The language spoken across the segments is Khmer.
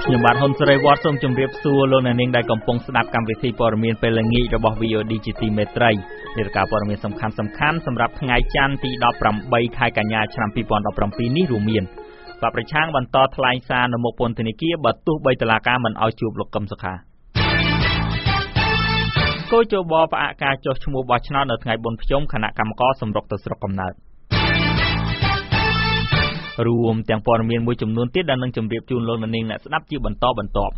ខ្ញុំបាទហ៊ុនសេរីវត្តសូមជម្រាបសួរលោកអ្នកនាងដែលកំពុងស្ដាប់កម្មវិធីព័ត៌មានពេលល្ងាចរបស់ VOD ជាទីមេត្រីនេះរកាព័ត៌មានសំខាន់ៗសម្រាប់ថ្ងៃច័ន្ទទី18ខែកញ្ញាឆ្នាំ2017នេះរួមមានបកប្រឆាំងបន្តថ្លែងសារនៅមុខពន្ធនាគារបើទោះបីតុលាការមិនឲ្យជួបលោកកឹមសុខាគយជបផ្អាកការចុះឈ្មោះបោះឆ្នោតនៅថ្ងៃបុណ្យភ្ជុំគណៈកម្មការសម្រុកទៅស្រុកកំណើតរួមទាំងព័ត៌មានមួយចំនួនទៀតដែលនឹងជម្រាបជូនលោកអ្នកនាងអ្នកស្ដាប់ជាបន្តបន្ទាប់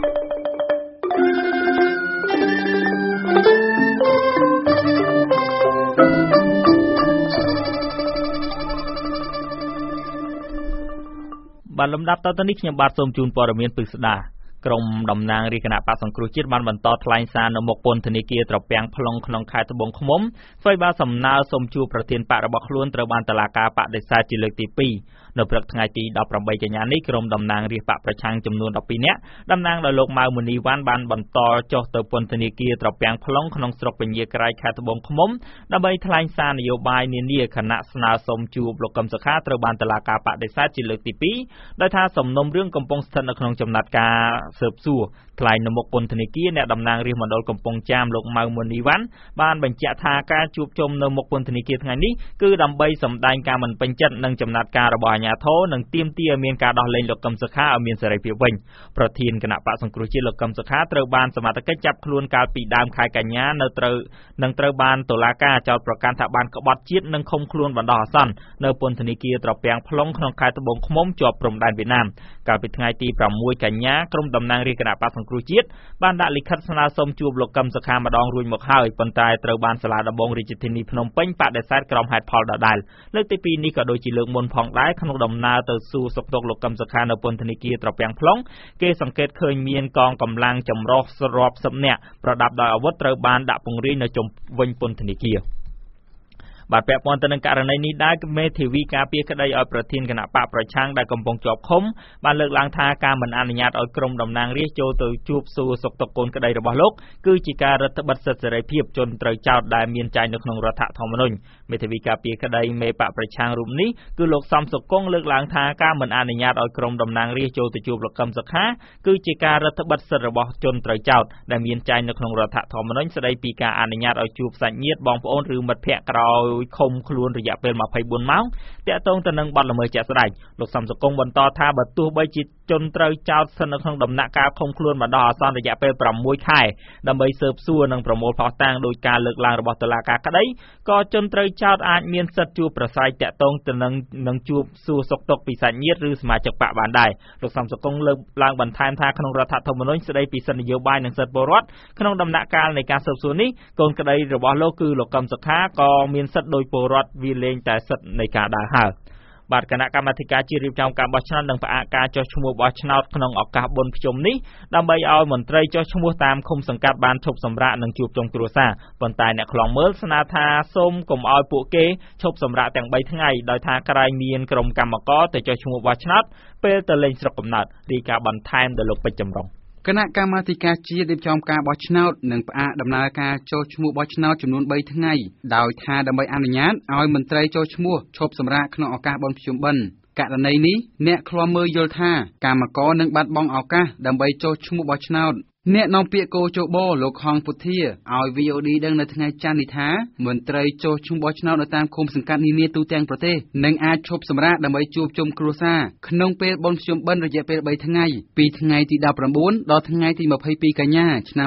បាទលំដាប់តទៅនេះខ្ញុំបាទសូមជូនព័ត៌មានពិស្ដាក្រុមតំណាងរាជគណៈបក្សសង្គ្រោះជាតិបានបន្តថ្លែងសារនៅមុខពន្ធនាគារត្រពាំង plong ក្នុងខេត្តត្បូងឃ្មុំស្វ័យបានសំណើសូមជួបប្រធានបករបស់ខ្លួនត្រូវបានតុលាការបដិសេធជាលើកទី2នៅព្រឹកថ្ងៃទី18កញ្ញានេះក្រុមតំណាងរាស្ត្របកប្រឆាំងចំនួន12នាក់តំណាងដោយលោកម៉ៅមុនីវ៉ាន់បានបន្តចុះទៅពន្ធនាគារត្រពាំង plong ក្នុងស្រុកពញាក្រៃខេត្តត្បូងឃ្មុំដើម្បីថ្លែងសារនយោបាយនានាខណៈស្នើសុំជួបលោកកឹមសុខាត្រូវបានតុលាការបដិសេធជាលើកទី2ដោយថាសំណុំរឿងកំពុងស្ថិតនៅក្នុងចំណាត់ការស៊ើបសួរថ្លែងនៅមុខពន្ធនាគារអ្នកតំណាងរាស្ត្រមណ្ឌលកំពង់ចាមលោកម៉ៅមុនីវ៉ាន់បានបញ្ជាក់ថាការជួបជុំនៅមុខពន្ធនាគារថ្ងៃនេះគឺដើម្បីសម្ដែងការមិនពេញចិត្តនឹងចំណាត់ការរបស់អាជ្ញាធរនិងទាមទារឲ្យមានការដោះលែងលោកកឹមសុខាឲ្យមានសេរីភាពវិញប្រធានគណៈបក្សសង្គ្រោះជាតិលោកកឹមសុខាត្រូវបានសមត្ថកិច្ចចាប់ខ្លួនកាលពីដើមខែកញ្ញាត្រូវបានតុលាការចោទប្រកាន់ថាបានក្បត់ជាតិនិងឃុំខ្លួនបណ្ដោះអាសន្ននៅពន្ធនាគារត្រពាំង plong ក្នុងខេត្តត្បូងឃ្មុំជាប់ព្រំដែនវៀតណាមកាលពីថ្ងៃទី6កញ្ញាក្រុមតំណាងរាជគណៈបក្សសង្គ្រោះជាតិបានដាក់លិខិតស្នើសុំជួបលោកកឹមសុខាម្ដងរួចមកហើយប៉ុន្តែត្រូវបានសាលាដំបងរាជធានីភ្នំពេញបដិសេធក្រុមហេតុផលដដែលលើកទី2នេះក៏ដូចជាលើកមុនផងដែរក្នុងដំណើរទៅសួរសុខទុក្ខលោកកឹមសុខានៅពន្ធនាគារត្រពាំង plong គេសង្កេតឃើញមានកងកម្លាំងចម្រុះរាប់សិបនាក់ប្រដាប់ដោយអាវុធត្រូវបានដាក់ពង្រាយនៅជុំវិញពន្ធនាគារបាទពាក់ព័ន្ធទៅនឹងករណីនេះដែរមេធាវីការពារក្តីឲ្យប្រធានគណៈបកប្រឆាំងដែលកំពុងជាប់ឃុំបានលើកឡើងថាការមិនអនុញ្ញាតឲ្យក្រុមតំណាងរាស្ត្រចូលទៅជួបសួរសុខទុក្ខកូនក្តីរបស់លោកគឺជាការរឹតបន្តឹងសិទ្ធិសេរីភាពជនត្រូវចោទដែលមានចែងនៅក្នុងរដ្ឋធម្មនុញ្ញមេធាវីការពារក្តីមេបកប្រឆាំងរូបនេះគឺលោកសំសុគង្គលើកឡើងថាការមិនអនុញ្ញាតឲ្យក្រុមតំណាងរាស្ត្រចូលទៅជួបលោកកឹមសុខាគឺជាការរឹតបន្តឹងសិទ្ធិរបស់ជនត្រូវចោទដែលមានចែងនៅក្នុងរដ្ឋធម្មនុញ្ញស្តីពីការអនុញ្ញាតឲ្យជួបសាច់ញាតិបងប្អូនឬមិត្តភ័ក្តិក្រោយឃុំខ្លួនរយៈពេល24ម៉ោងតាក់ទងទៅនឹងបទល្មើសជាក់ស្ដែងលោកសំសុគង្គបន្តថាបើទោះបីជាជនត្រូវចោទស្ថិតនៅក្នុងដំណាក់កាលឃុំខ្លួនបណ្ដោះអាសន្នរយៈពេល6ខែដើម្បីស៊ើបសួរនិងប្រមូលភស្តុតាងដោយការលើកឡើងរបស់តុលាការក្តីក៏ជនត្រូវចោទអាចមានសិទ្ធិជួបប្រស្រ័យតាក់ទងទៅនឹងជួបសួរសុខទុក្ខពីសាច់ញាតិឬសមាជិកបកបានដែរលោកសំសុគង្គលើកឡើងបន្ថែមថាក្នុងរដ្ឋធម្មនុញ្ញស្តីពីសិទ្ធិនយោបាយនិងសិទ្ធិពលរដ្ឋក្នុងដំណាក់កាលនៃការស៊ើបសួរនេះកូនក្តីរបស់លោកគឺលោកកឹមសុខាក៏មានសិទ្ធិដោយពលរដ្ឋវាលែងតែសិទ្ធិនៃការដើរហើរបាទគណៈកម្មាធិការជាតិរៀបចំការបោះឆ្នោតនឹងផ្អាកការចុះឈ្មោះបោះឆ្នោតក្នុងឱកាសបុណ្យភ្ជុំនេះដើម្បីឲ្យមន្ត្រីចុះឈ្មោះតាមឃុំសង្កាត់បានឈប់សម្រាកនិងជួបជុំគ្រួសារប៉ុន្តែអ្នកខ្លងមើលស្នើថាសូមកុំឲ្យពួកគេឈប់សម្រាកទាំង3ថ្ងៃដោយថាក្រែងមានក្រុមកម្មការទៅចុះឈ្មោះបោះឆ្នោតពេលទៅលេងស្រុកកំណើតរាយការណ៍បន្ថែមដោយលោកពេជ្រចម្រុងគណៈកម្មាធិការជាតិរៀបចំការបោះឆ្នោតនិងផ្អាកដំណើរការចុះឈ្មោះបោះឆ្នោតចំនួន3ថ្ងៃដោយថាដើម្បីអនុញ្ញាតឲ្យមន្ត្រីចុះឈ្មោះឈប់សម្រាកក្នុងឱកាសបុណ្យភ្ជុំបិណ្ឌករណីនេះអ្នកឃ្លាំមើលយល់ថាកម្មករនឹងបាត់បង់ឱកាសដើម្បីចុះឈ្មោះបោះឆ្នោតអ្នកនាំពាក្យកោជបលោកហងពុធាឲ្យ VOD ដឹងនៅថ្ងៃច័ន្ទនេះថាមន្ត្រីចុះឈ្មោះបោះឆ្នោតនៅតាមឃុំសង្កាត់នានាទូទាំងប្រទេសនឹងអាចឈប់សម្រាកដើម្បីជួបជុំគ្រួសារក្នុងពេលបុណ្យភ្ជុំបិណ្ឌរយៈពេល3ថ្ងៃពីថ្ងៃទី19ដល់ថ្ងៃទី22កញ្ញាឆ្នាំ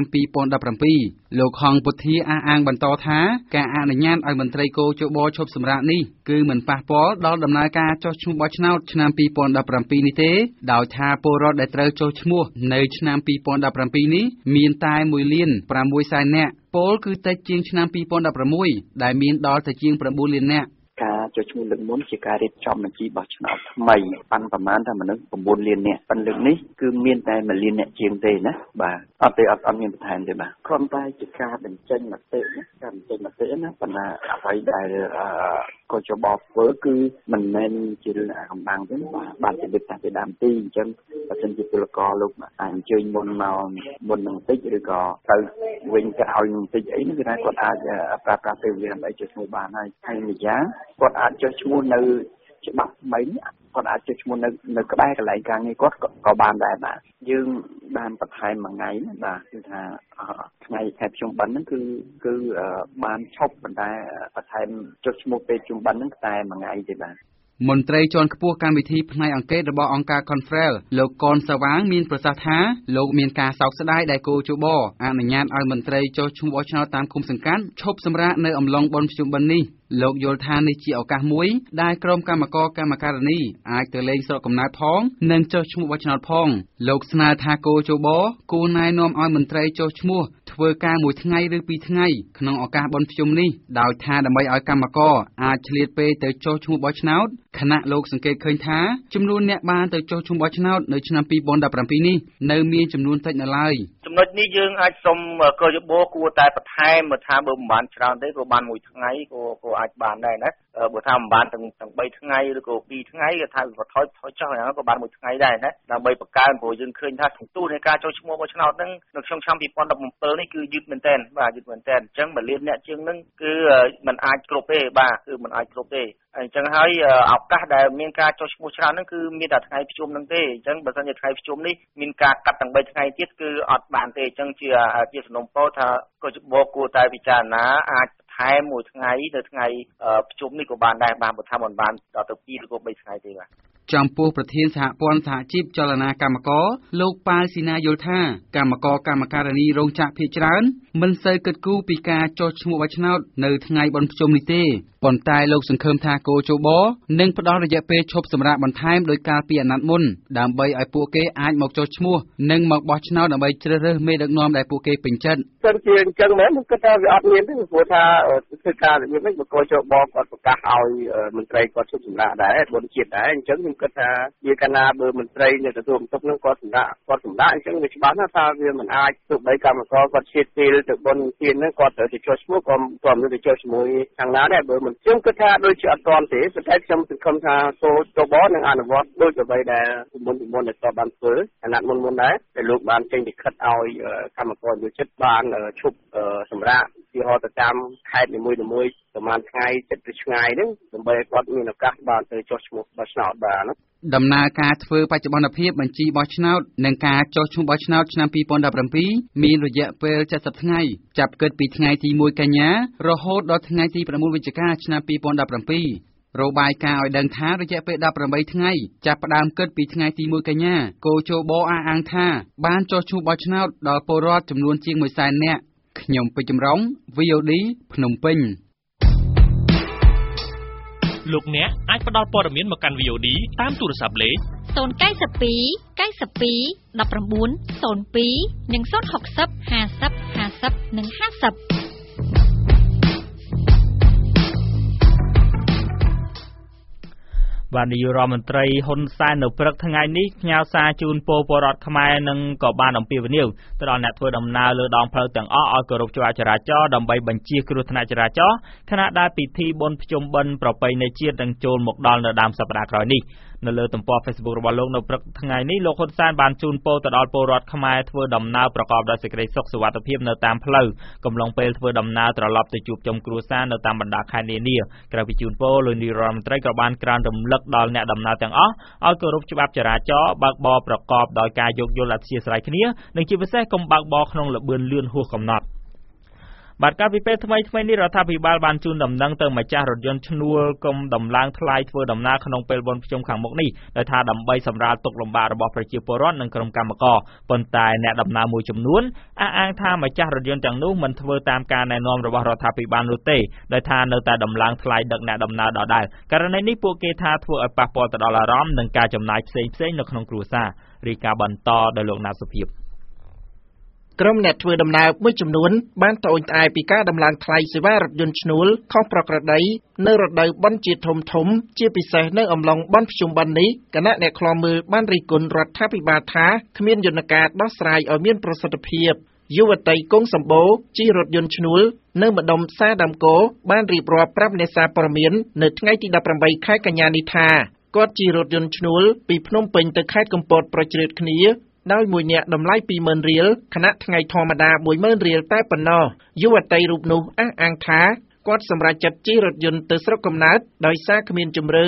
2017លោកហងពុធាអះអាងបន្តថាការអនុញ្ញាតឲ្យមន្ត្រីកោជបឈប់សម្រាកនេះគឺមិនប៉ះពាល់ដល់ដំណើរការចុះឈ្មោះបោះឆ្នោតឆ្នាំ2017នេះទេដោយថាពលរដ្ឋដែលត្រូវចុះឈ្មោះនៅឆ្នាំ2017នេះមានតែ1,600,000 នាក់ពលគឺតិចជាងឆ្នាំ2016ដែលមានដល់ទៅជាង9លាននាក់ការចុះឈ្មោះលើកមុនជាការរៀបចំបញ្ជីបោះឆ្នោតថ្មីប៉ាន់ប្រមាណថាមនុស្ស9លាននាក់ប៉ាន់លើកនេះគឺមានតែ1លាននាក់ជាងទេណាបាទអត់មានបន្ថែមទេបាទគ្រាន់តែជាការបញ្ចេញមតិណាការបញ្ចេញមតិណាប៉ុន្តែអ្វីដែលកោជបធ្វើគឺមិនមែនជារឿងអាកំបាំងទេបាទជាលើកតាំងពីដើមទីអញ្ចឹងបើសិនជាពលករលោកអាចអញ្ជើញមុនមកមុននឹងបន្តិចឬក៏ទៅវិញក្រោយនឹងបន្តិចអីគឺថាគាត់អាចប្រើប្រាស់ពេលវេលាដើម្បីចុះឈ្មោះបានហើយម្យ៉ាងគាត់អាចចុះឈ្មោះនៅច្បាប់ថ្មីគាត់អាចចុះឈ្មោះនៅក្បែរកន្លែងការងារគាត់ក៏បានដែរបាទយើងបានបន្ថែមមួយថ្ងៃបាទគឺថាថ្ងៃខែភ្ជុំបិណ្ឌហ្នឹងគឺបានឈប់ប៉ុន្តែបន្ថែមចុះឈ្មោះពេលភ្ជុំបិណ្ឌហ្នឹងតែមួយថ្ងៃទេបាទមន្ត្រីជាន់ខ្ពស់កម្មវិធីផ្នែកអង្កេតរបស់អង្គការ Confrel លោកកនសាវាងមានប្រសាសន៍ថាលោកមានការសោកស្ដាយដែលគូជបអនុញ្ញាតឲ្យមន្ត្រីចុះឈ្មោះបោះឆ្នោតតាមឃុំសង្កាត់ឈប់សម្រាកនៅអំឡុងបុណ្យភ្ជុំបិណ្ឌនេះលោកយល់ថានេះជាឱកាសមួយដែលក្រុមកម្មការកម្មការិនីអាចទៅលេងស្រុកកំណើតផងនិងចុះឈ្មោះបោះឆ្នោតផងលោកស្នើថាគូជបគួរណែនាំឲ្យមន្ត្រីចុះឈ្មោះធ្វើការមួយថ្ងៃឬពីរថ្ងៃក្នុងឱកាសបុណ្យភ្ជុំនេះដោយថាដើម្បីឲ្យកម្មករអាចឆ្លៀតពេលទៅចុះឈ្មោះបោះឆ្នោតខណៈលោកសង្កេតឃើញថាចំនួនអ្នកបានទៅចុះឈ្មោះបោះឆ្នោតនៅឆ្នាំ2017នេះនៅមានចំនួនតិចនៅឡើយចំណុចនេះយើងអាចសុំកយបគួរតែបន្ថែមមកថាបើមិនបានច្រើនទេក៏បានមួយថ្ងៃក៏អាចបានដែរណាបើថាមិនបានទាំង3ថ្ងៃឬក៏2ថ្ងៃក៏ថាវាថយចុះហ្នឹងក៏បានមួយថ្ងៃដែរណាដើម្បីបង្កើនព្រោះយើងឃើញថាសន្ទុះនៃការចុះឈ្មោះបោះឆ្នោតហ្នឹងនៅក្នុងឆ្នាំ2017នេះគឺយឺតមែនទែនបាទយឺតមែនទែនអញ្ចឹង1លានអ្នកជាងហ្នឹងគឺมันអាចគ្រប់ទេបាទគឺมันអាចគ្រប់ទេអញ្ចឹងហើយឱកាសដែលមានការចុះឈ្មោះច្រើនហ្នឹងគឺមានតែថ្ងៃភ្ជុំហ្នឹងទេអញ្ចឹងបើសិនជាថ្ងៃភ្ជុំនេះមានការកាត់ទាំង3ថ្ងៃទៀតគឺអត់បានទេអញ្ចឹងជាសំណុំពរថាកុជបគួរតែពិចារណាអាចថែមមួយថ្ងៃទៅថ្ងៃភ្ជុំនេះក៏បានដែរបាទបើថាមិនបានដល់ទៅ2ឬក៏3ថ្ងៃទេបាទចំពោះប្រធានសហព័ន្ធសហជីពចលនាកម្មករលោកប៉ាល់ស៊ីណាយល់ថាកម្មករកម្មការិនីរោងចក្រភាគច្រើនមិនសូវគិតគូរពីការចុះឈ្មោះបោះឆ្នោតនៅថ្ងៃបុណ្យភ្ជុំនេះទេប៉ុន្តែលោកសង្ឃឹមថាគោជបនឹងផ្ដល់រយៈពេលឈប់សម្រាកបន្ថែមដោយកាលពីអាណត្តិមុនដើម្បីឲ្យពួកគេអាចមកចុះឈ្មោះនិងមកបោះឆ្នោតដើម្បីជ្រើសរើសមេដឹកនាំដែលពួកគេពេញចិត្តសិនជាអញ្ចឹងមែនខ្ញុំគិតថាវាអត់មានទេព្រោះថាធ្វើការរបៀបនេះបកគោជបគាត់ប្រកាសឲ្យមន្ត្រីគាត់ឈប់សម្រាកដែរបុណ្យជាតិដែរអញ្ចឹងខ្ញុំគិតថាវាកាលណាបើមន្ត្រីនៅទទួលបន្ទុកនឹងគាត់សម្រាកអញ្ចឹងវាច្បាស់ណាស់ថាវាមិនអាចទោះបីកម្មករគាត់ឈៀតពេលទៅបុណ្យជាតិនឹងគាត់ត្រូវទៅចុះឈ្មោះក៏មិនទៅចុះជាមួយខាងណាដែរបើមិនខ្ញុំគិតថាដូចជាអត់ទាន់ទេប៉ុន្តែខ្ញុំសង្ឃឹមថាគោជបនឹងអនុវត្តដូចអ្វីដែលមុនដែលគាត់បានធ្វើអាណត្តិមុនដែរដែលលោកបានចេញលិខិតឲ្យកម្មករយុវជនបានឈប់សម្រាកពីហោទៅតាមខេត្តនីមួយៗប្រហែលថ្ងៃចិត្តទៅឆ្ងាយហ្នឹងដើម្បីឲ្យគាត់មានឱកាសបានទៅចុះឈ្មោះបោះឆ្នោតបានណាដំណើរការធ្វើបច្ចុប្បន្នភាពបញ្ជីបោះឆ្នោតនិងការចុះឈ្មោះបោះឆ្នោតឆ្នាំ2017មានរយៈពេល70ថ្ងៃចាប់គិតពីថ្ងៃទី1កញ្ញារហូតដល់ថ្ងៃទី9វិច្ឆិកាឆ្នាំ2017របាយការណ៍ឲ្យដឹងថារយៈពេល18ថ្ងៃចាប់ផ្ដើមគិតពីថ្ងៃទី1កញ្ញាគោជបអះអាងថាបានចុះឈ្មោះបោះឆ្នោតដល់ពលរដ្ឋចំនួនជាង100,000នាក់ខ្ញុំពេជ្រចម្រុង VOD ភ្នំពេញលោកអ្នកអាចផ្ដល់ព័ត៌មានមកកាន់ VOD តាមទូរស័ព្ទលេខ 092 92 19 02និង060 50 50និង50 បាទនាយករដ្ឋមន្ត្រីហ៊ុនសែននៅព្រឹកថ្ងៃនេះផ្ញើសារជូនពលរដ្ឋខ្មែរនិងក៏បានអំពាវនាវទៅដល់អ្នកធ្វើដំណើរលើដងផ្លូវទាំងអស់ឲ្យគោរពច្បាប់ចរាចរណ៍ដើម្បីបញ្ជៀសគ្រោះថ្នាក់ចរាចរណ៍ខណៈដែលពិធីបុណ្យភ្ជុំបិណ្ឌប្រពៃណីជាតិនឹងចូលមកដល់នៅដើមសប្តាហ៍ក្រោយនេះនៅលើទំព័រ Facebook របស់លោកនៅព្រឹកថ្ងៃនេះលោកហ៊ុនសែនបានជូនពរទៅដល់ពលរដ្ឋខ្មែរធ្វើដំណើរប្រកបដោយសេចក្តីសុខសុវត្ថិភាពនៅតាមផ្លូវកំឡុងពេលធ្វើដំណើរត្រឡប់ទៅជួបជុំគ្រួសារនៅតាមបណ្ដាខេត្តនានាក្រៅពីជូនពរលោកនាយរដ្ឋមន្ត្រីក៏បានក្រើនរំលឹកដល់អ្នកដំណើរទាំងអស់ឲ្យគោរពច្បាប់ចរាចរណ៍បើកបរប្រកបដោយការយោគយល់អធ្យាស្រ័យគ្នានិងជាពិសេសកុំបើកបរក្នុងល្បឿនលឿនហួសកំណត់បាទកាលពីពេលថ្មីនេះរដ្ឋាភិបាលបានជូនដំណឹងទៅម្ចាស់រថយន្តឈ្នួលកុំដំឡើងថ្លៃធ្វើដំណើរក្នុងពេលបុណ្យភ្ជុំខាងមុខនេះដោយថាដើម្បីសម្រាលទុក្ខលំបាករបស់ប្រជាពលរដ្ឋនិងក្រុមកម្មករប៉ុន្តែអ្នកដំណើរមួយចំនួនអះអាងថាម្ចាស់រថយន្តទាំងនោះមិនធ្វើតាមការណែនាំរបស់រដ្ឋាភិបាលនោះទេដោយថានៅតែដំឡើងថ្លៃដឹកអ្នកដំណើរដដែលករណីនេះពួកគេថាធ្វើឲ្យប៉ះពាល់ទៅដល់អារម្មណ៍និងការចំណាយផ្សេងៗនៅក្នុងគ្រួសាររាយការណ៍បន្តដោយលោកណាសុភាពក្រុមអ្នកធ្វើដំណើរមួយចំនួនបានត្អូញត្អែរពីការដំឡើងថ្លៃសេវារថយន្តឈ្នួលខុសប្រក្រតីនៅរដូវបុណ្យជាតិធំៗជាពិសេសនៅអំឡុងបុណ្យភ្ជុំបិណ្ឌនេះគណៈអ្នកឃ្លាំមើលបានរិះគន់រដ្ឋាភិបាលថាគ្មានយន្តការដោះស្រាយឲ្យមានប្រសិទ្ធភាពយុវតីគង់សម្បូរជិះរថយន្តឈ្នួលនៅម្ដុំផ្សារដើមគោបានរៀបរាប់ប្រាប់អ្នកសារព័ត៌មាននៅថ្ងៃទី18ខែកញ្ញានេះថាគាត់ជិះរថយន្តឈ្នួលពីភ្នំពេញទៅខេត្តកំពតប្រជ្រៀតគ្នាដោយមួយនាក់តម្លៃ 20,000 រៀលខណៈថ្ងៃធម្មតា 10,000 រៀលតែប៉ុណ្ណោះយុវតីរូបនោះអះអាងថាគាត់សម្រេចចិត្តជិះរថយន្តទៅស្រុកកំណើតដោយសារគ្មានជម្រើស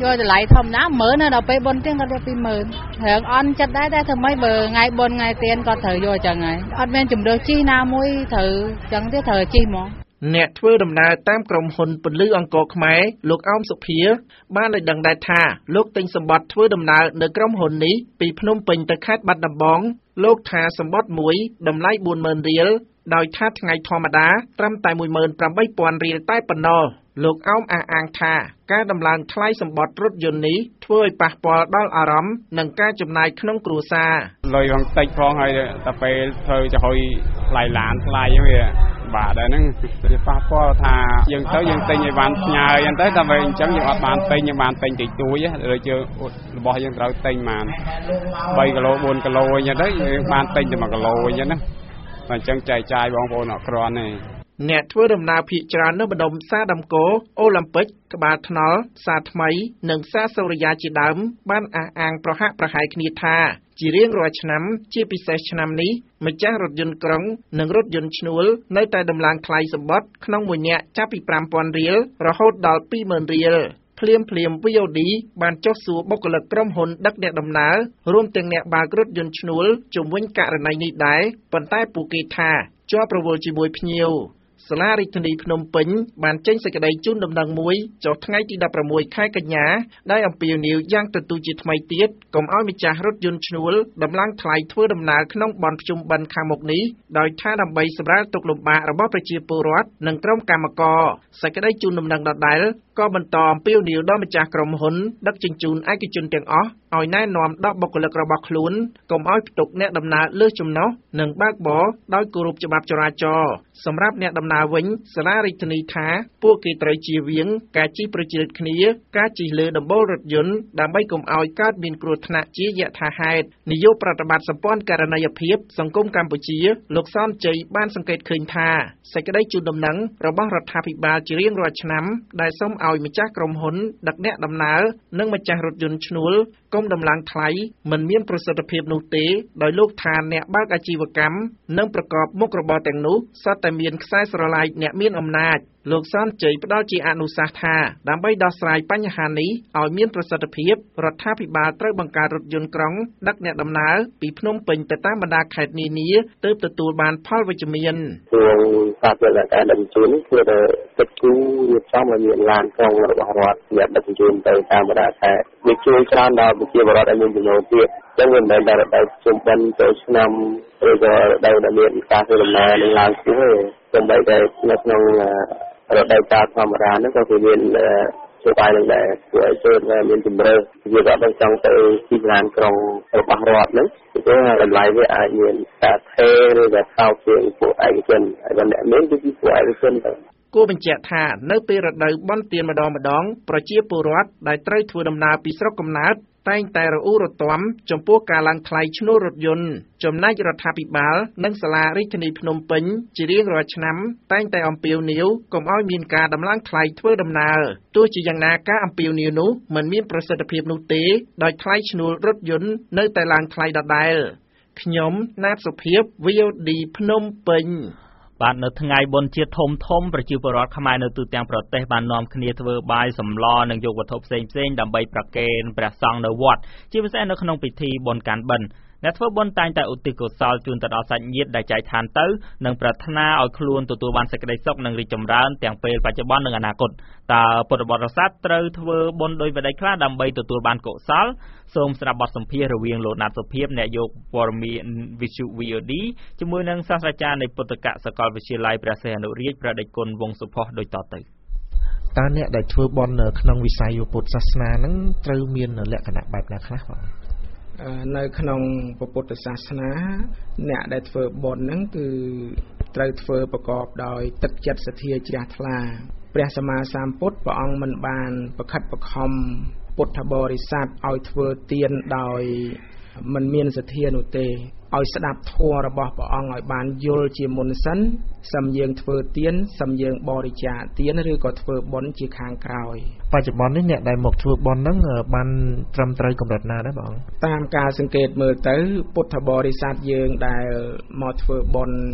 យកតម្លៃធម្មតា10000ដល់ពេលបុណ្យទៀនគាត់យក20000រឿងអន់ចិត្តដែរតែធ្វើម៉េចបើថ្ងៃបុណ្យថ្ងៃទៀនគាត់ត្រូវយកអញ្ចឹងហើយអត់មានជំរឿជីណាមួយត្រូវអញ្ចឹងទេត្រូវជីហ្មងអ្នកធ្វើដំណើរតាមក្រុមហ៊ុនពន្លឺអង្គរខ្មែរលោកអោមសុភាបានឲ្យដឹងដែរថាលោកទិញសម្បត្តិធ្វើដំណើរនៅក្រុមហ៊ុននេះពីភ្នំពេញទៅខេត្តបាត់ដំបងលោកថាសម្បត្តិមួយតម្លៃ40000រៀលដោយថាថ្ងៃធម្មតាត្រឹមតែ18000រៀលតែប៉ុណ្ណោះលោកអោមអះអាងថាការដំឡើងថ្លៃសម្បត្តិរថយន្តនេះធ្វើឲ្យប៉ះពាល់ដល់អារម្មណ៍និងការចំណាយក្នុងគ្រួសារលុយផងតិចផងហើយតែពេលធ្វើទៅឲ្យថ្លៃឡានថ្លៃវាបាទដែរហ្នឹងវាប៉ះពាល់ថាយើងទៅយើងទិញឲ្យបានផ្ញើអញ្ចឹងទៅតែពេលអញ្ចឹងយើងអត់បានទិញយើងបានទិញតិចតួចដូចជារបស់យើងត្រូវទិញបាន3គីឡូ4គីឡូអញ្ចឹងទៅយើងបានទិញតែ1គីឡូអញ្ចឹងណាតែអញ្ចឹងចែកចាយបងប្អូនអត់គ្រាន់ទេអ្នកធ្វើដំណើរភាគច្រើននៅបណ្ដុំផ្សារដំកូអូឡ িম্প ិកក្បាលថ្នល់ផ្សារថ្មីនិងផ្សារសូរិយាជាដើមបានអះអាងប្រហាក់ប្រហែលគ្នាថាជារៀងរាល់ឆ្នាំជាពិសេសឆ្នាំនេះម្ចាស់រថយន្តក្រុងនិងរថយន្តឈ្នួលនៅតែដំឡើងថ្លៃសម្បត្តិក្នុងមួយនាក់ចាប់ពី5000រៀលរហូតដល់20000រៀលភ្លាម VOD បានចុះសួរបុគ្គលិកក្រុមហ៊ុនដឹកអ្នកដំណើររួមទាំងអ្នកបើករថយន្តឈ្នួលជំវិញករណីនេះដែរប៉ុន្តែពួកគេថាជាប់រវល់ជាមួយភ្ញៀវសាលារាជធានីភ្នំពេញបានចេញសេចក្តីជូនដំណឹងមួយចុះថ្ងៃទី16ខែកញ្ញាដែលអំពាវនាវយ៉ាងទទូចជាថ្មីទៀតកុំឲ្យម្ចាស់រថយន្តឈ្នួលដំឡើងថ្លៃធ្វើដំណើរក្នុងបនភ្ជុំបិណ្ឌខាងមុខនេះដោយថាដើម្បីសម្រាលទុក្ខលំបាករបស់ប្រជាពលរដ្ឋនិងក្រុមកម្មករសេចក្តីជូនដំណឹងដដែលក៏បន្តអំពាវនាវដល់ម្ចាស់ក្រុមហ៊ុនដឹកជញ្ជូនឯកជនទាំងអស់ឲ្យណែនាំដល់បុគ្គលិករបស់ខ្លួនកុំឲ្យផ្ទុកអ្នកដំណើរលើសចំណុះនិងបើកបរដោយគោរពច្បាប់ចរាចរណ៍សម្រាប់អ្នកដំណើរវិញសាលារាជធានីថាពួកគេត្រូវជៀសវាងការជិះប្រជែកគ្នាការជិះលើដំបូលរថយន្តដើម្បីកុំឲ្យកើតមានគ្រោះថ្នាក់ជាយថាហេតុនាយកប្រតិបត្តិសម្ព័ន្ធករណីភាពសង្គមកម្ពុជាលោកសនជ័យបានសង្កេតឃើញថាសេចក្តីជូនដំណឹងរបស់រដ្ឋាភិបាលជារៀងរាល់ឆ្នាំដែលសូមឲ្យម្ចាស់ក្រុមហ៊ុនដឹកអ្នកដំណើរនិងម្ចាស់រថយន្តឈ្នួលកុំដំឡើងថ្លៃមិនមានប្រសិទ្ធភាពនោះទេដោយលោកថាអ្នកបើកអាជីវកម្មនិងប្រកបមុខរបរទាំងនោះសុទ្ធតែមានខ្សែស្រឡាយអ្នកមានអំណាចលោកសនជ័យផ្ដល់ជាអនុសាសន៍ថាដើម្បីដោះស្រាយបញ្ហានេះឲ្យមានប្រសិទ្ធភាពរដ្ឋាភិបាលត្រូវបង្កើតរថយន្តក្រុងដឹកអ្នកដំណើរពីភ្នំពេញទៅតាមបណ្ដាខេត្តនានាទើបទទួលបានផលវិជ្ជមានការធ្វើការដឹកជញ្ជូននេះគឺតែទឹកគូរៀបចំឲ្យមានឡានក្រុងរបស់រដ្ឋអ្នកដឹកជញ្ជូនទៅតាមបណ្ដាខេត្តវាជួយច្រើនដល់ប្រជាពលរដ្ឋឲ្យមានចំណូលទៀតចឹងមិនមែនតែដល់ជុំបិណ្ឌចូលឆ្នាំឬក៏ដល់មានការធ្វើដំណើរនឹងឡើងខ្ពស់ទេសូម្បីតែនៅក្នុងរដូវកាលធម្មតាហ្នឹងក៏គឺមានជួយបាយនឹងដែរជួយឲ្យចូលមានជំរឿវាក៏ต้องចង់ទៅទីឡានក្រុងរបស់រដ្ឋហ្នឹងគឺតម្លៃវាអាចមានការថេរឬក៏ថោកជាងពួកឯកជនហើយបើអ្នកមានគឺពួកឯកជនទៅគួរបញ្ជាក់ថានៅពេលរដូវបុណ្យទានម្ដងប្រជាពលរដ្ឋដែលត្រូវធ្វើដំណើរពីស្រុកកំណើតតែងតែរអ៊ូរទាំចំពោះការឡើងថ្លៃឈ្នួលរថយន្តចំណែករដ្ឋាភិបាលនិងសាលារាជធានីភ្នំពេញជារៀងរាល់ឆ្នាំតែងតែអំពាវនាវកុំឲ្យមានការដំឡើងថ្លៃធ្វើដំណើរទោះជាយ៉ាងណាការអំពាវនាវនោះមិនមានប្រសិទ្ធភាពនោះទេដោយថ្លៃឈ្នួលរថយន្តនៅតែឡើងថ្លៃដដែលខ្ញុំណាតសុភាព VOD ភ្នំពេញបាទនៅថ្ងៃបុណ្យជាតិធំប្រជាពលរដ្ឋខ្មែរនៅទូទាំងប្រទេសបាននាំគ្នាធ្វើបាយសម្លនិងយកវត្ថុផ្សេងដើម្បីប្រគេនព្រះសង្ឃនៅវត្តជាពិសេសនៅក្នុងពិធីបុណ្យកាន់បិណ្ឌអ្នកធ្វើបុណ្យតែងតែឧទ្ទិសកុសលជូនទៅដល់សាច់ញាតិដែលចែកឋានទៅនិងប្រាថ្នាឲ្យខ្លួនទទួលបានសេចក្តីសុខនិងរីកចម្រើនទាំងពេលបច្ចុប្បន្ននិងអនាគតតើពុទ្ធបរិស័ទត្រូវធ្វើបុណ្យដោយវិធីខ្លះដើម្បីទទួលបានកុសលសូមស្ដាប់បទសម្ភាសន៍រវាងលោកណាត់សុភាពអ្នកយកព័ត៌មានវិទ្យុ VOD ជាមួយនឹងសាស្ត្រាចារ្យនៃពុទ្ធកសាកលវិទ្យាល័យព្រះសីហនុរាជព្រះដេចគុណវង្សសុផុសដូចតទៅតើអ្នកដែលធ្វើបុណ្យនៅក្នុងវិស័យពុទ្ធសាសនាហ្នឹងត្រូវមានលក្ខណៈបែបណាខ្លះបងនៅក្នុងពុទ្ធសាសនាអ្នកដែលធ្វើបុណ្យហ្នឹងគឺត្រូវធ្វើប្រកបដោយទឹកចិត្តសទ្ធាជ្រះថ្លាព្រះសម្មាសម្ពុទ្ធព្រះអង្គមិនបានប្រខិតប្រខំពុទ្ធបរិស័ទឲ្យធ្វើទានដោយមិនមានសទ្ធានោះទេឲ្យស្ដាប់ធម៌របស់ព្រះអង្គឲ្យបានយល់ជាមុនសិនសឹមយើងធ្វើទានសឹមយើងបរិច្ចាគទានឬក៏ធ្វើបុណ្យជាខាងក្រោយបច្ចុប្បន្ននេះអ្នកដែលមកធ្វើបុណ្យហ្នឹងបានត្រឹមត្រូវកម្រិតណាដែរបងតាមការសង្កេតមើលទៅពុទ្ធបរិស័ទយើងដែលមកធ្វើបុណ្យ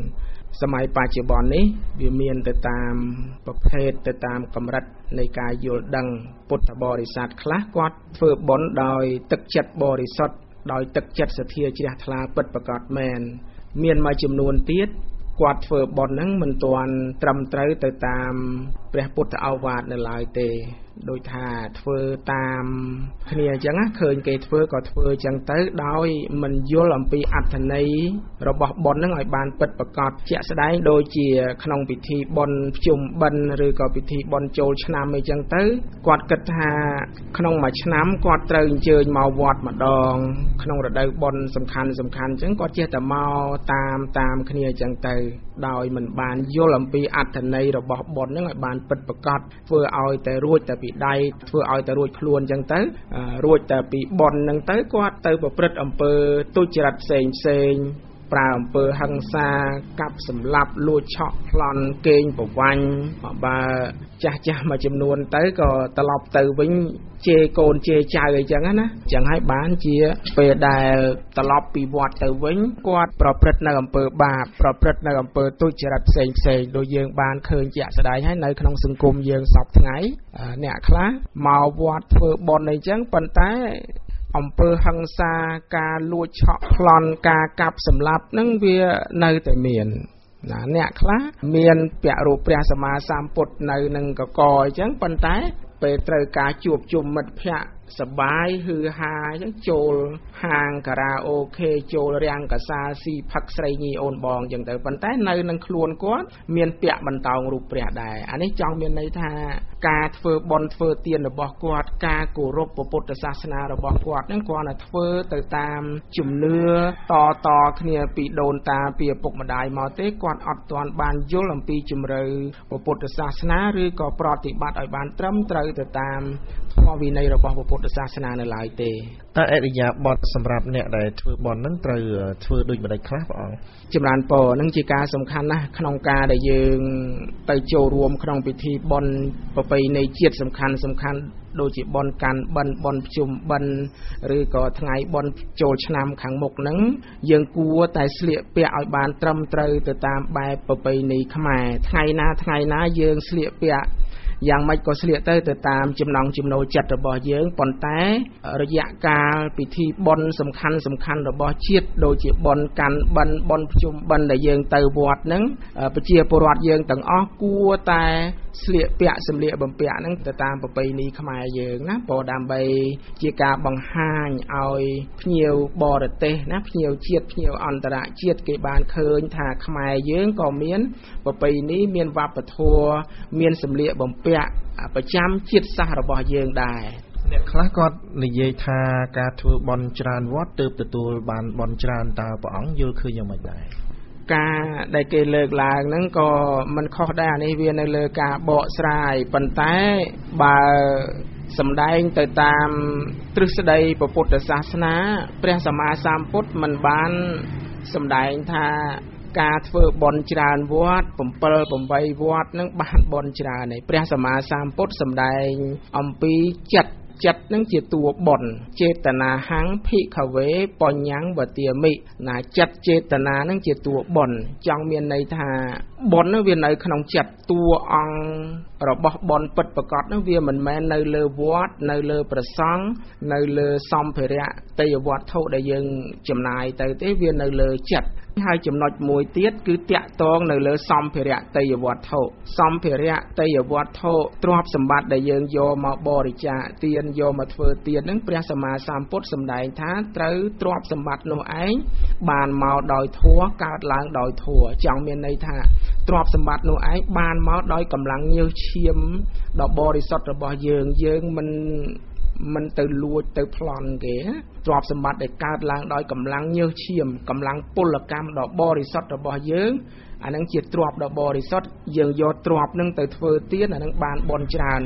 សម័យបច្ចុប្បន្ននេះវាមានទៅតាមប្រភេទទៅតាមកម្រិតនៃការយល់ដឹងពុទ្ធបរិស័ទខ្លះគាត់ធ្វើបុណ្យដោយទឹកចិត្តបរិសុទ្ធដោយទឹកចិត្តសទ្ធាជ្រះថ្លាពិតប្រាកដមែនមានមួយចំនួនទៀតគាត់ធ្វើបុណ្យហ្នឹងមិនទាន់ត្រឹមត្រូវទៅតាមព្រះពុទ្ធឱវាទនៅឡើយទេដូចថាធ្វើតាមគ្នាអញ្ចឹងឃើញគេធ្វើក៏ធ្វើអញ្ចឹងទៅដោយមិនយល់អំពីអត្ថន័យរបស់បុណ្យហ្នឹងឲ្យបានពិតប្រាកដជាក់ស្ដែងដូចជាក្នុងពិធីបុណ្យភ្ជុំបិណ្ឌឬក៏ពិធីបុណ្យចូលឆ្នាំអីចឹងទៅគាត់គិតថាក្នុងមួយឆ្នាំគាត់ត្រូវអញ្ជើញមកវត្តម្ដងក្នុងរដូវបុណ្យសំខាន់អញ្ចឹងគាត់ចេះតែមកតាមគ្នាអញ្ចឹងទៅដោយមិនបានយល់អំពីអត្ថន័យរបស់បុណ្យហ្នឹងឲ្យបានពិតប្រាកដធ្វើឲ្យតែរួចតែពីដៃធ្វើឲ្យតែរួចខ្លួនអញ្ចឹងទៅរួចតែពីបុណ្យហ្នឹងទៅគាត់ទៅប្រព្រឹត្តអំពើទុច្ចរិតផ្សេងប្រើអំពើហិង្សាកាប់សម្លាប់លួចឆក់ប្លន់កេងប្រវ័ញ្ចបើចាស់មួយចំនួនទៅក៏ត្រឡប់ទៅវិញជេរកូនជេរចៅអីចឹងណាចឹងហើយបានជាពេលដែលត្រឡប់ពីវត្តទៅវិញគាត់ប្រព្រឹត្តនៅអំពើបាបប្រព្រឹត្តនៅអំពើទុច្ចរិតផ្សេងដូចយើងបានឃើញជាក់ស្ដែងហើយនៅក្នុងសង្គមយើងសពថ្ងៃអ្នកខ្លះមកវត្តធ្វើបុណ្យអីចឹងប៉ុន្តែអំពើហិង្សាការលួចឆក់ប្លន់ការកាប់សម្លាប់ហ្នឹងវានៅតែមានណាអ្នកខ្លះមានពាក់រូបព្រះសម្មាសម្ពុទ្ធនៅនឹងកកអញ្ចឹងប៉ុន្តែពេលត្រូវការជួបជុំមិត្តភ័ក្តិសបាយហឺហាអញ្ចឹងចូលហាងការ៉ាអូខេចូលរាំងកាសាស៊ីផឹកស្រីញីអូនបងអញ្ចឹងទៅប៉ុន្តែនៅនឹងខ្លួនគាត់មានពាក់បន្តោងរូបព្រះដែរអានេះចង់មានន័យថាការធ្វើបុណ្យធ្វើទានរបស់គាត់ការគោរពពុទ្ធសាសនារបស់គាត់ហ្នឹងគាត់តែធ្វើទៅតាមជំនឿតគ្នាពីដូនតាពីឪពុកម្ដាយមកទេគាត់អត់ទាន់បានយល់អំពីជំរឿពុទ្ធសាសនាឬក៏ប្រតិបត្តិឲ្យបានត្រឹមត្រូវទៅតាមធម៌វិន័យរបស់ពុទ្ធសាសនានៅឡើយទេតើអរិយាបទសម្រាប់អ្នកដែលធ្វើបុណ្យហ្នឹងត្រូវធ្វើដូចម្ដេចខ្លះព្រះអង្គចម្រើនពរហ្នឹងជាការសំខាន់ណាស់ក្នុងការដែលយើងទៅចូលរួមក្នុងពិធីបុណ្យប្រពៃណីជាតិសំខាន់ដូចជាបុណ្យកាន់បិណ្ឌបុណ្យភ្ជុំបិណ្ឌឬក៏ថ្ងៃបុណ្យចូលឆ្នាំខាងមុខហ្នឹងយើងគួរតែស្លៀកពាក់ឲ្យបានត្រឹមត្រូវទៅតាមបែបប្រពៃណីខ្មែរថ្ងៃណាយើងស្លៀកពាក់យ៉ាងម៉េចក៏ស្លៀកទៅតាមចំណង់ចំណូលចិត្តរបស់យើងប៉ុន្តែរយៈកាលពិធីបុណ្យសំខាន់របស់ជាតិដូចជាបុណ្យកាន់បិណ្ឌបុណ្យភ្ជុំបិណ្ឌដែលយើងទៅវត្តហ្នឹងប្រជាពលរដ្ឋយើងទាំងអស់គួរតែស្លៀកពាក់សម្លៀកបំពាក់ហ្នឹងទៅតាមប្រពៃណីខ្មែរយើងណាព្រោះដើម្បីជាការបង្ហាញឲ្យភ្ញៀវបរទេសណាភ្ញៀវជាតិភ្ញៀវអន្តរជាតិគេបានឃើញថាខ្មែរយើងក៏មានប្រពៃណីមានវប្បធម៌មានសម្លៀកបំពាក់ប្រចាំជាតិសាសន៍របស់យើងដែរអ្នកខ្លះគាត់និយាយថាការធ្វើបុណ្យច្រើនវត្តទើបទទួលបានបុណ្យច្រើនតើព្រះអង្គយល់ឃើញយ៉ាងម៉េចដែរការដែលគេលើកឡើងហ្នឹងក៏មិនខុសដែរអានេះវានៅលើការបកស្រាយប៉ុន្តែបើសម្ដែងទៅតាមទ្រឹស្ដីពុទ្ធសាសនាព្រះសម្មាសម្ពុទ្ធមិនបានសម្ដែងថាការធ្វើបុណ្យច្រើនវត្ត7 8វត្តនឹងបានបុណ្យច្រើនឯព្រះសម្មាសម្ពុទ្ធសម្ដែងអំពីចិត្តនឹងជាតួបុណ្យចេតនាហੰភិក្ខវេបញ្ញੰវទាមិណាចិត្តចេតនានឹងជាតួបុណ្យចង់មានន័យថាបុណ្យនោះវានៅក្នុងចិត្តតួអង្គរបស់បុណ្យពិតប្រាកដនោះវាមិនមែននៅលើវត្តនៅលើព្រះសង្ឃនៅលើសម្ភារៈតេយ្យវត្ថុដែលយើងចំណាយទៅទេវានៅលើចិត្តហើយចំណុចមួយទៀតគឺតាក់ទងនៅលើសម្ភារៈតេយ្យវត្ថុសម្ភារៈតេយ្យវត្ថុទ្រព្យសម្បត្តិដែលយើងយកមកបរិច្ចាគទានយកមកធ្វើទានហ្នឹងព្រះសម្មាសម្ពុទ្ធសម្ដែងថាត្រូវទ្រព្យសម្បត្តិនោះឯងបានមកដោយធម៌កើតឡើងដោយធម៌ចង់មានន័យថាទ្រព្យសម្បត្តិនោះឯងបានមកដោយកម្លាំងញើសឈាមដ៏បរិសុទ្ធរបស់យើងមិនទៅលួចទៅប្លន់គេទ្រព្យសម្បត្តិដែលកើតឡើងដោយកម្លាំងញើសឈាមកម្លាំងពលកម្មដ៏បរិសុទ្ធរបស់យើងអានឹងជាទ្រព្យដ៏បរិសុទ្ធយើងយកទ្រព្យនឹងទៅធ្វើទានអានឹងបានបុណ្យច្រើន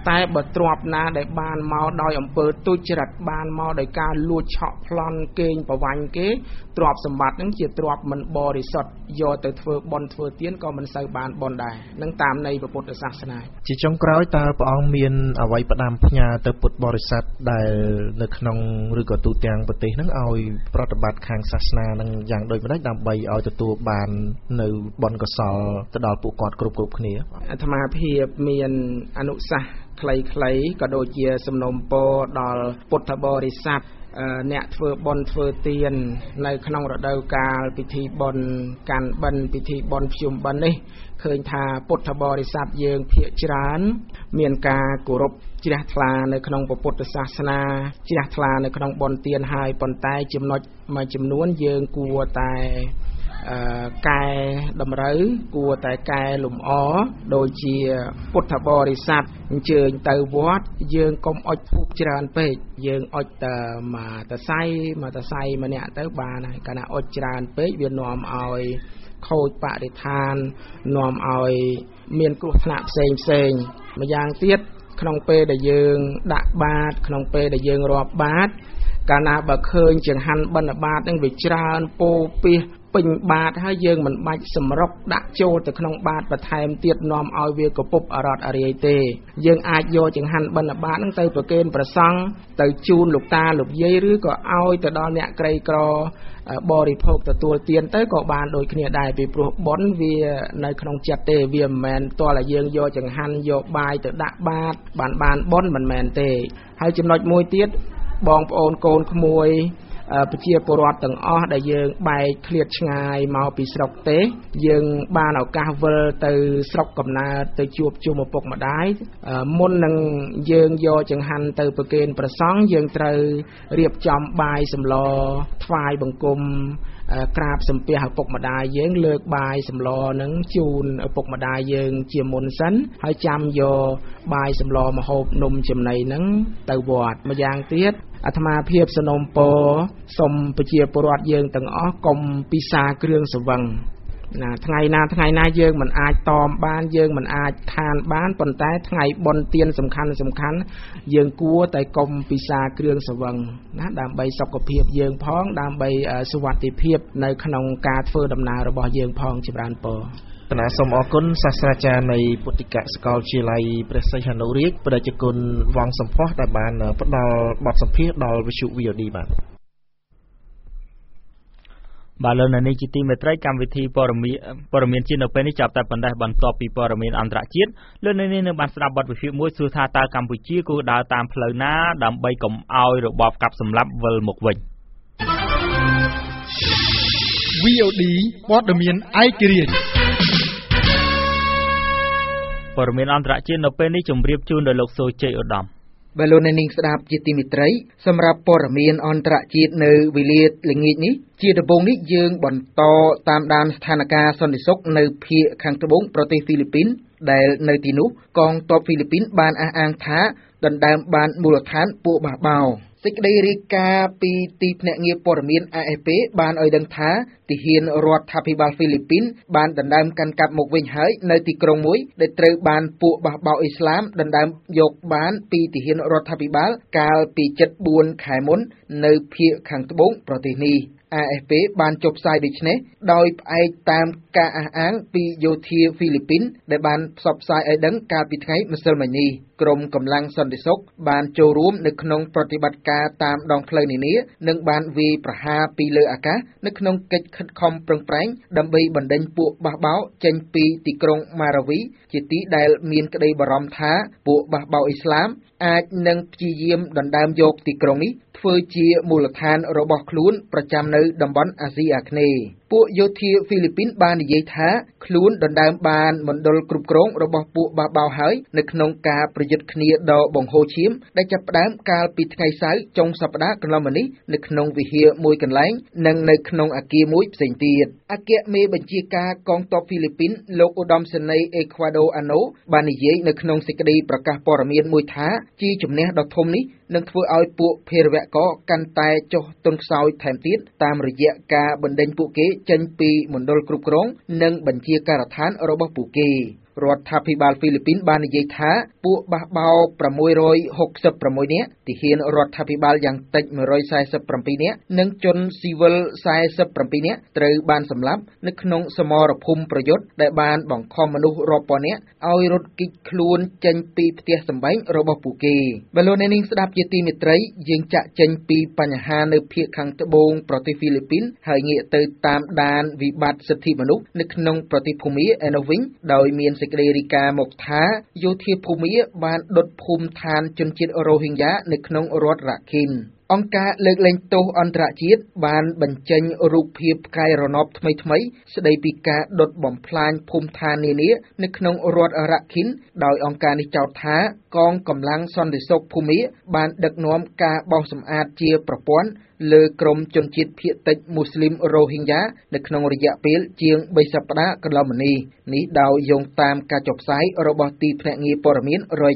តែបើទ្របណាដែលបានមកដោយអំពើទុច្ចរិតបានមកដោយការលួចឆក់ប្លន់កេងប្រវាញ់គេទ្របសម្បត្តិហ្នឹងជាទ្របមិនបរិសុទ្ធយកទៅធ្វើបុណ្យធ្វើទានក៏មិនសូវបានបុណ្យដែរនឹងតាមន័យពុទ្ធសាសនាជាចុងក្រោយតើព្រះអង្គមានអ្វីផ្ដាំផ្ញើទៅពុទ្ធបរិស័ទដែលនៅក្នុងឬក៏ទូទាំងប្រទេសហ្នឹងឲ្យប្រតិបត្តិខាងសាសនានឹងយ៉ាងដូចម្តេចដើម្បីឲ្យទទួលបាននៅបុណ្យកុសលទៅដល់ពួកគាត់គ្រប់គ្នាអាត្មាភាពមានអនុសាសន៍ខ្លីៗក៏ដូចជាសំណូមពរដល់ពុទ្ធបរិស័ទអ្នកធ្វើបុណ្យធ្វើទាននៅក្នុងរដូវកាលពិធីបុណ្យកាន់បិណ្ឌពិធីបុណ្យភ្ជុំបិណ្ឌនេះឃើញថាពុទ្ធបរិស័ទយើងភាគច្រើនមានការគោរពជ្រះថ្លានៅក្នុងពុទ្ធសាសនាជ្រះថ្លានៅក្នុងបុណ្យទានហើយប៉ុន្តែចំណុចមួយចំនួនយើងគួរតែកែតម្រូវគួរតែកែលម្អដូចជាពុទ្ធបរិស័ទអញ្ជើញទៅវត្តយើងកុំអុជធូបច្រើនពេកយើងអុជតែមួយតសៃម្នាក់ទៅបានហើយកាលណាអុជច្រើនពេកវានាំឲ្យខូចបរិស្ថាននាំឲ្យមានគ្រោះថ្នាក់ផ្សេងម្យ៉ាងទៀតក្នុងពេលដែលយើងដាក់បាតក្នុងពេលដែលយើងរាប់បាតកាលណាបើឃើញចង្ហាន់បិណ្ឌបាតនឹងវាច្រើនពោពាសពេញបាតហើយយើងមិនបាច់សម្រុកដាក់ចូលទៅក្នុងបាតបន្ថែមទៀតនាំឲ្យវាកពុបអរត់អរាយទេយើងអាចយកចង្ហាន់បិណ្ឌបាតនឹងទៅប្រគេនព្រះសង្ឃទៅជូនលោកតាលោកយាយឬក៏ឲ្យទៅដល់អ្នកក្រីក្របរិភោគទទួលទានទៅក៏បានដូចគ្នាដែរពីព្រោះបុណ្យវានៅក្នុងចិត្តទេវាមិនមែនតើយើងយកចង្ហាន់យកបាយទៅដាក់បាតបានបុណ្យមិនមែនទេហើយចំណុចមួយទៀតបងប្អូនកូនក្មួយប្រជាពលរដ្ឋទាំងអស់ដែលយើងបែកឃ្លាតឆ្ងាយមកពីស្រុកទេយើងបានឱកាសវិលទៅស្រុកកំណើតទៅជួបជុំឪពុកម្ដាយមុននឹងយើងយកចង្ហាន់ទៅប្រគេនព្រះសង្ឃយើងត្រូវរៀបចំបាយសម្លថ្វាយបង្គំក្រាបសំពះឪពុកម្ដាយយើងលើកបាយសម្លនឹងជូនឪពុកម្ដាយយើងជាមុនសិនហើយចាំយកបាយសម្លម្ហូបនំចំណីនឹងទៅវត្តម្យ៉ាងទៀតអាត្មាភាពសនំពរសូមប្រជាពលរដ្ឋយើងទាំងអស់កុំពិសាគ្រឿងស្រវឹងណាថ្ងៃណាយើងមិនអាចតមបានយើងមិនអាចខានបានប៉ុន្តែថ្ងៃបុណ្យទានសំខាន់យើងគួរតែកុំពិសាគ្រឿងស្រវឹងណាដើម្បីសុខភាពយើងផងដើម្បីសុវត្ថិភាពនៅក្នុងការធ្វើដំណើររបស់យើងផងចម្រើនពរគណៈសូមអរគុណសាស្ត្រាចារ្យនៃពុទ្ធិកសាកលវិទ្យាល័យព្រះសីហនុរាជបដិជគុណវងសំផស្សដែលបានផ្ដល់បទសម្ភាសន៍ដល់វិទ្យុ VOD បាទលើនៅនេះជាទីមេត្រីកម្មវិធីព័ត៌មានជាតិនៅពេលនេះចាប់តែប៉ុណ្ណេះបន្ទាប់ពីព័ត៌មានអន្តរជាតិលើនៅនេះនៅបានស្ដាប់បទវិភាគមួយសួរថាតើកម្ពុជាគួរដើរតាមផ្លូវណាដើម្បីកុំឲ្យរបបកាប់សម្លាប់វិលមកវិញ VOD ព័ត៌មានឯករាជ្យព័ត៌មានអន្តរជាតិនៅពេលនេះជម្រាបជូនដល់លោកសូជ័យឧត្តមបលូននាងស្ដាប់ជាទីមេត្រីសម្រាប់ព័ត៌មានអន្តរជាតិនៅវេលាល្ងាចនេះជាដំបូងនេះយើងបន្តតាមដានស្ថានភាពសន្តិសុខនៅភាគខាងត្បូងប្រទេសហ្វីលីពីនដែលនៅទីនោះកងទ័ពហ្វីលីពីនបានអះអាងថាដណ្ដើមបានមូលដ្ឋានពួកបះបោរសេចក្តីរាយការណ៍ពីទីភ្នាក់ងារព័ត៌មាន AFP បានឲ្យដឹងថាទាហានរដ្ឋាភិបាលហ្វីលីពីនបានដណ្ដើមកាន់កាប់មកវិញហើយនៅទីក្រុងមួយដែលត្រូវបានពួកបះបោរអ៊ីស្លាមដណ្ដើមយកបានពីទាហានរដ្ឋាភិបាលកាលពីជិត4ខែមុននៅភាគខាងត្បូងប្រទេសនេះ AFP បានចុះផ្សាយដូចនេះដោយផ្អែកតាមការអះអាងពីយោធាហ្វីលីពីនដែលបានផ្សព្វផ្សាយឲ្យដឹងកាលពីថ្ងៃម្សិលមិញនេះក្រុមកម្លាំងសន្តិសុខបានចូលរួមនៅក្នុងប្រតិបត្តិការតាមដងផ្លូវនានានិងបានវាយប្រហារពីលើអាកាសនៅក្នុងកិច្ចខិតខំប្រឹងប្រែងដើម្បីបណ្ដេញពួកបះបោរចេញពីទីក្រុងម៉ារាវីជាទីដែលមានក្តីបារម្ភថាពួកបះបោរអ៊ីស្លាមអាចនឹងព្យាយាមដណ្ដើមយកទីក្រុងនេះធ្វើជាមូលដ្ឋានរបស់ខ្លួនប្រចាំនៅតំបន់អាស៊ីអាគ្នេយ៍ពួកយោធាហ្វីលីពីនបាននិយាយថាខ្លួនដណ្ដើមបានមណ្ឌលគ្រប់គ្រងរបស់ពួកបះបោរហើយនៅក្នុងការប្រយុទ្ធគ្នាដ៏បង្ហូរឈាមដែលចាប់ផ្ដើមកាលពីថ្ងៃសៅរ៍ចុងសប្តាហ៍កន្លងមកនេះនៅក្នុងវិហារមួយកន្លែងនិងនៅក្នុងអគារមួយផ្សេងទៀតអគ្គមេបញ្ជាការកងទ័ពហ្វីលីពីនលោកឧត្តមសេនីយ៍អេក្វាដូអាណូបាននិយាយនៅក្នុងសេចក្តីប្រកាសព័ត៌មានមួយថាជាជំនះដ៏ធំនេះនឹងធ្វើឲ្យពួកភេរវករកាន់តែចុះទន់ខ្សោយថែមទៀតតាមរយៈការបណ្ដេញពួកគេចេញពីមណ្ឌលគ្រប់គ្រងនិងបញ្ជាការដ្ឋានរបស់ពួកគេរដ្ឋាភិបាលហ្វីលីពីនបាននិយាយថាពួកបះបោ666នាក់ទាហានរដ្ឋាភិបាលយ៉ាងតិច147នាក់និងជនស៊ីវិល47នាក់ត្រូវបានសម្លាប់នៅក្នុងសមរភូមិប្រយុទ្ធដែលបានបង្ខំមនុស្សរាប់ពាន់នាក់ឲ្យរត់គេចខ្លួនចេញពីផ្ទះសម្បែងរបស់ពួកគេបើលោកអ្នកនាងស្ដាប់ជាទីមេត្រីយើងចាក់ចេញពីបញ្ហានៅភាគខាងត្បូងប្រទេសហ្វីលីពីនហើយងាកទៅតាមដានវិបត្តិសិទ្ធិមនុស្សនៅក្នុងប្រទេសភូមាឯនោះវិញដោយមានសេចក្តីរាយការណ៍មកថាយោធាភូមាបានដុតភូមិឋានជនជាតិរ៉ូហីងយ៉ានៅក្នុងរដ្ឋរ៉ាខីនអង្គការលើកលែងទោសអន្តរជាតិបានបញ្ចេញរូបភាពផ្កាយរណបថ្មីស្ដីពីការដុតបំផ្លាញភូមិឋាននានានៅក្នុងរដ្ឋរ៉ាខីនដោយអង្គការនេះចោទថាកងកម្លាំងសន្តិសុខភូមាបានដឹកនាំការបោសសម្អាតជាប្រព័ន្ធលើក្រុមជនជាតិភាគតិចមូស្លីមរ៉ូហីងយ៉ានៅក្នុងរយៈពេលជាង3សប្តាហ៍កន្លងមកនេះដោយយោងតាមការចុះផ្សាយរបស់ទីភ្នាក់ងារព័ត៌មាន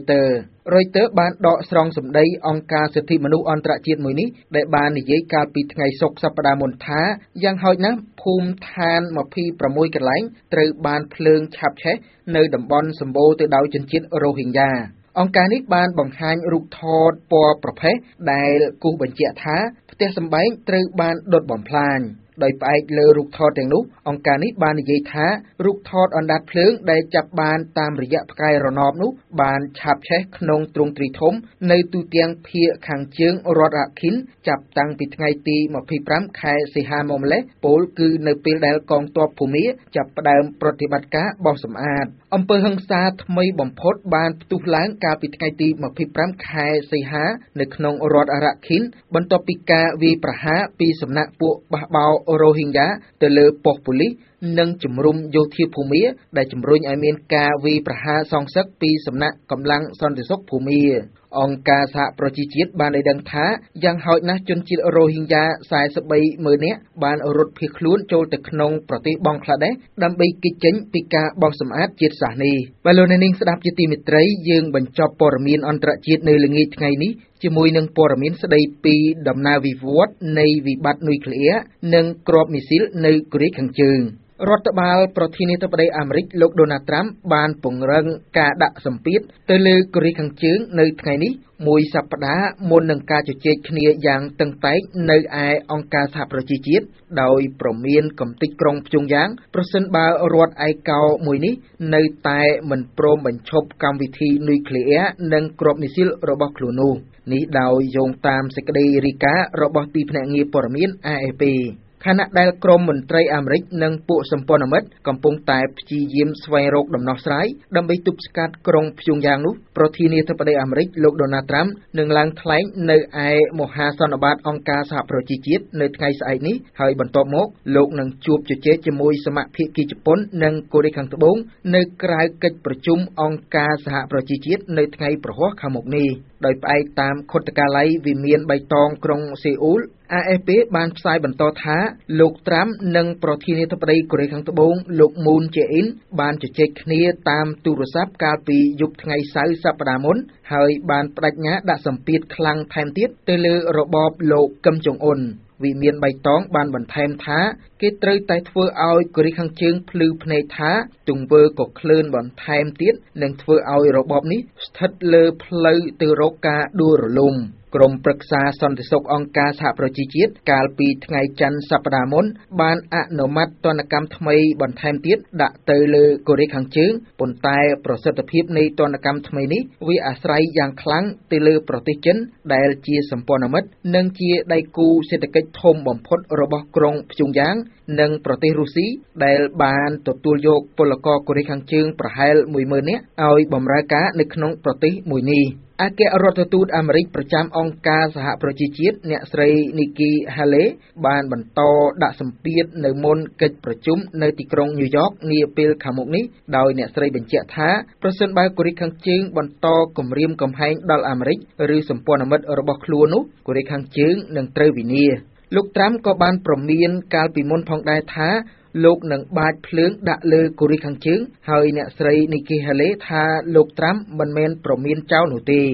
Reuters បានដកស្រង់សម្ដីអង្គការសិទ្ធិមនុស្សអន្តរជាតិមួយនេះដែលបាននិយាយកាលពីថ្ងៃសុក្រសប្តាហ៍មុនថាយ៉ាងហោចណាស់ភូមិឋាន26កន្លែងត្រូវបានភ្លើងឆាបឆេះនៅតំបន់សម្បូរទៅដោយជនជាតិរ៉ូហីងយ៉ាអង្គការនេះបានបង្ហាញរូបថតពណ៌ប្រផេះដែលគូសបញ្ជាក់ថាផ្ទះសម្បែងត្រូវបានដុតបំផ្លាញដោយផ្អែកលើរូបថតទាំងនោះអង្គការនេះបាននិយាយថារូបថតអណ្ដាតភ្លើងដែលចាប់បានតាមរយៈផ្កាយរណបនោះបានឆាបឆេះក្នុងទ្រង់ទ្រីធំនៅទូទាំងភាគខាងជើងរដ្ឋរ៉ាខីនចាប់តាំងពីថ្ងៃទី25ខែសីហាមកម្លេះពលគឺនៅពេលដែលកងទ័ពភូមាចាប់ផ្ដើមប្រតិបត្តិការបោសសម្អាតអំពើហិង្សាថ្មីបំផុតបានផ្ទុះឡើងកាលពីថ្ងៃទី25ខែសីហានៅក្នុងរដ្ឋរ៉ាខីនបន្ទាប់ពីការវាយប្រហារពីសំណាក់ពួកបះបោរ៉ូហីងយ៉ាទៅលើប៉ុស្តិ៍ប៉ូលីសនិងជំរុំយោធាភូមាដែលជំរុញឲ្យមានការវាយប្រហារសងសឹកពីសំណាក់កម្លាំងសន្តិសុខភូមាអង្គការសហប្រជាជាតិបានឲ្យដឹងថាយ៉ាងហោចណាស់ជនជាតិរ៉ូហីងយ៉ា43,000នាក់បានរត់ភៀសខ្លួនចូលទៅក្នុងប្រទេសបង់ក្លាដេសដើម្បីគេចចេញពីការបោសសម្អាតជាតិសាសន៍នេះបាទលោកអ្នកនាងស្ដាប់ជាទីមេត្រីយើងបញ្ចប់ព័ត៌មានអន្តរជាតិនៅល្ងាចថ្ងៃនេះជាមួយនឹងព័ត៌មានស្ដីពីដំណើរវិវត្តនៃវិបត្តិនុយក្លេអ៊ែរនិងគ្រាប់មីស៊ីលនៅកូរ៉េខាងជើងរដ្ឋបាលប្រធានាធិបតីអាមេរិកលោកដូណាល់ត្រាំបានពង្រឹងការដាក់សម្ពាធទៅលើកូរ៉េខាងជើងនៅថ្ងៃនេះមួយសប្តាហ៍មុននឹងការជជែកគ្នាយ៉ាងតឹងតែងនៅឯអង្គការសហប្រជាជាតិដោយប្រមានកំទេចក្រុងព្យុងយ៉ាងប្រសិនបើរដ្ឋឯកោមួយនេះនៅតែមិនព្រមបញ្ឈប់កម្មវិធីនុយក្លេអ៊ែរនិងគ្រាប់មីស៊ីលរបស់ខ្លួននោះនេះដោយយោងតាមសេចក្តីរាយការណ៍របស់ទីភ្នាក់ងារព័ត៌មាន AFPខណៈដែលក្រមមន្ត្រីអាមេរិកនិងពួកសម្ព័ន្ធមិត្តកំពុងតែព្យាយាមស្វែងរកដំណោះស្រាយដើម្បីទប់ស្កាត់ក្រុងព្យុងយ៉ាងនោះប្រធានាធិបតីអាមេរិកលោកដូណាល់ត្រាំនឹងឡើងថ្លែងនៅឯមហាសន្និបាតអង្គការសហប្រជាជាតិនៅថ្ងៃស្អែកនេះហើយបន្ទាប់មកលោកនឹងជួបជជែកជាមួយសមាភាគីជប៉ុននិងកូរ៉េខាងត្បូងនៅក្រៅកិច្ចប្រជុំអង្គការសហប្រជាជាតិនៅថ្ងៃប្រហ័សខាងមុខនេះដោយផ្អែកតាមខុទ្ទកាល័យវិមានបៃតងក្រុងសេអ៊ូល AFP បានផ្សាយបន្តថាលោកត្រាំនិងប្រធានាធិបតីកូរ៉េខាងត្បូងលោកមូនជេអ៊ីនបានជជែកគ្នាតាមទូរស័ព្ទកាលពីយប់ថ្ងៃសៅរ៍សប្តាហ៍មុនហើយបានបដិញ្ញាដាក់សម្ពាធខ្លាំងថែមទៀតទៅលើរបបលោកកឹមចុងអ៊ុនវិមានបៃតងបានបន្ថែមថាគេត្រូវតែធ្វើឲ្យកូរ៉េខាងជើងភ្លឺភ្នែកថាទង្វើក៏ក្លឿនបន្ថែមទៀតនឹងធ្វើឲ្យរបបនេះស្ថិតលើផ្លូវទៅរកការដួលរលំក្រុមប្រឹក្សាសន្តិសុខអង្គការសហប្រជាជាតិកាលពីថ្ងៃច័ន្ទសប្តាហ៍មុនបានអនុម័តទណ្ឌកម្មថ្មីបន្ថែមទៀតដាក់ទៅលើកូរ៉េខាងជើងប៉ុន្តែប្រសិទ្ធភាពនៃទណ្ឌកម្មថ្មីនេះវាអាស្រ័យយ៉ាងខ្លាំងទៅលើប្រទេសចិនដែលជាសម្ព័ន្ធមិត្តនិងជាដៃគូសេដ្ឋកិច្ចធំបំផុតរបស់ក្រុងព្យុងយ៉ាងនិងប្រទេសរុស្ស៊ីដែលបានទទួលយកពលករកូរ៉េខាងជើងប្រហែល 10,000 នាក់ឲ្យបម្រើការនៅក្នុងប្រទេសមួយនេះអគ្គរដ្ឋទូតអាមេរិកប្រចាំអង្គការសហប្រជាជាតិអ្នកស្រី Nikki Haley បានបន្តដាក់សម្ពាធនៅមុនកិច្ចប្រជុំនៅទីក្រុងញូវយ៉កនាពេលខាងមុខនេះដោយអ្នកស្រីបញ្ជាក់ថាប្រសិនបើកូរ៉េខាងជើងបន្តគំរាមកំហែងដល់អាមេរិកឬសម្ព័ន្ធមិត្តរបស់ខ្លួននោះកូរ៉េខាងជើងនឹងត្រូវវិនាសលោកត្រាំក៏បានប្រមានកាលពីមុនផងដែរថាលោកនឹងបាចភ្លើងដាក់លើកូរ៉េខាងជើងហើយអ្នកស្រី Nikki Haley ថាលោកត្រាំមិនមែនប្រមានចោលនោះទេ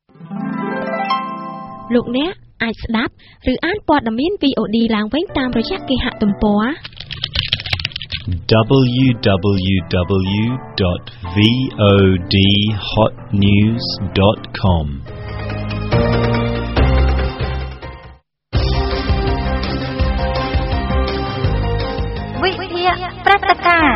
លោកអ្នកអាចស្ដាប់ឬអានព័ត៌មាន VOD ឡើងវិញតាមរយៈគេហទំព័រ www.vodhotnews.com វិទ្យាព្រឹត្តិការណ៍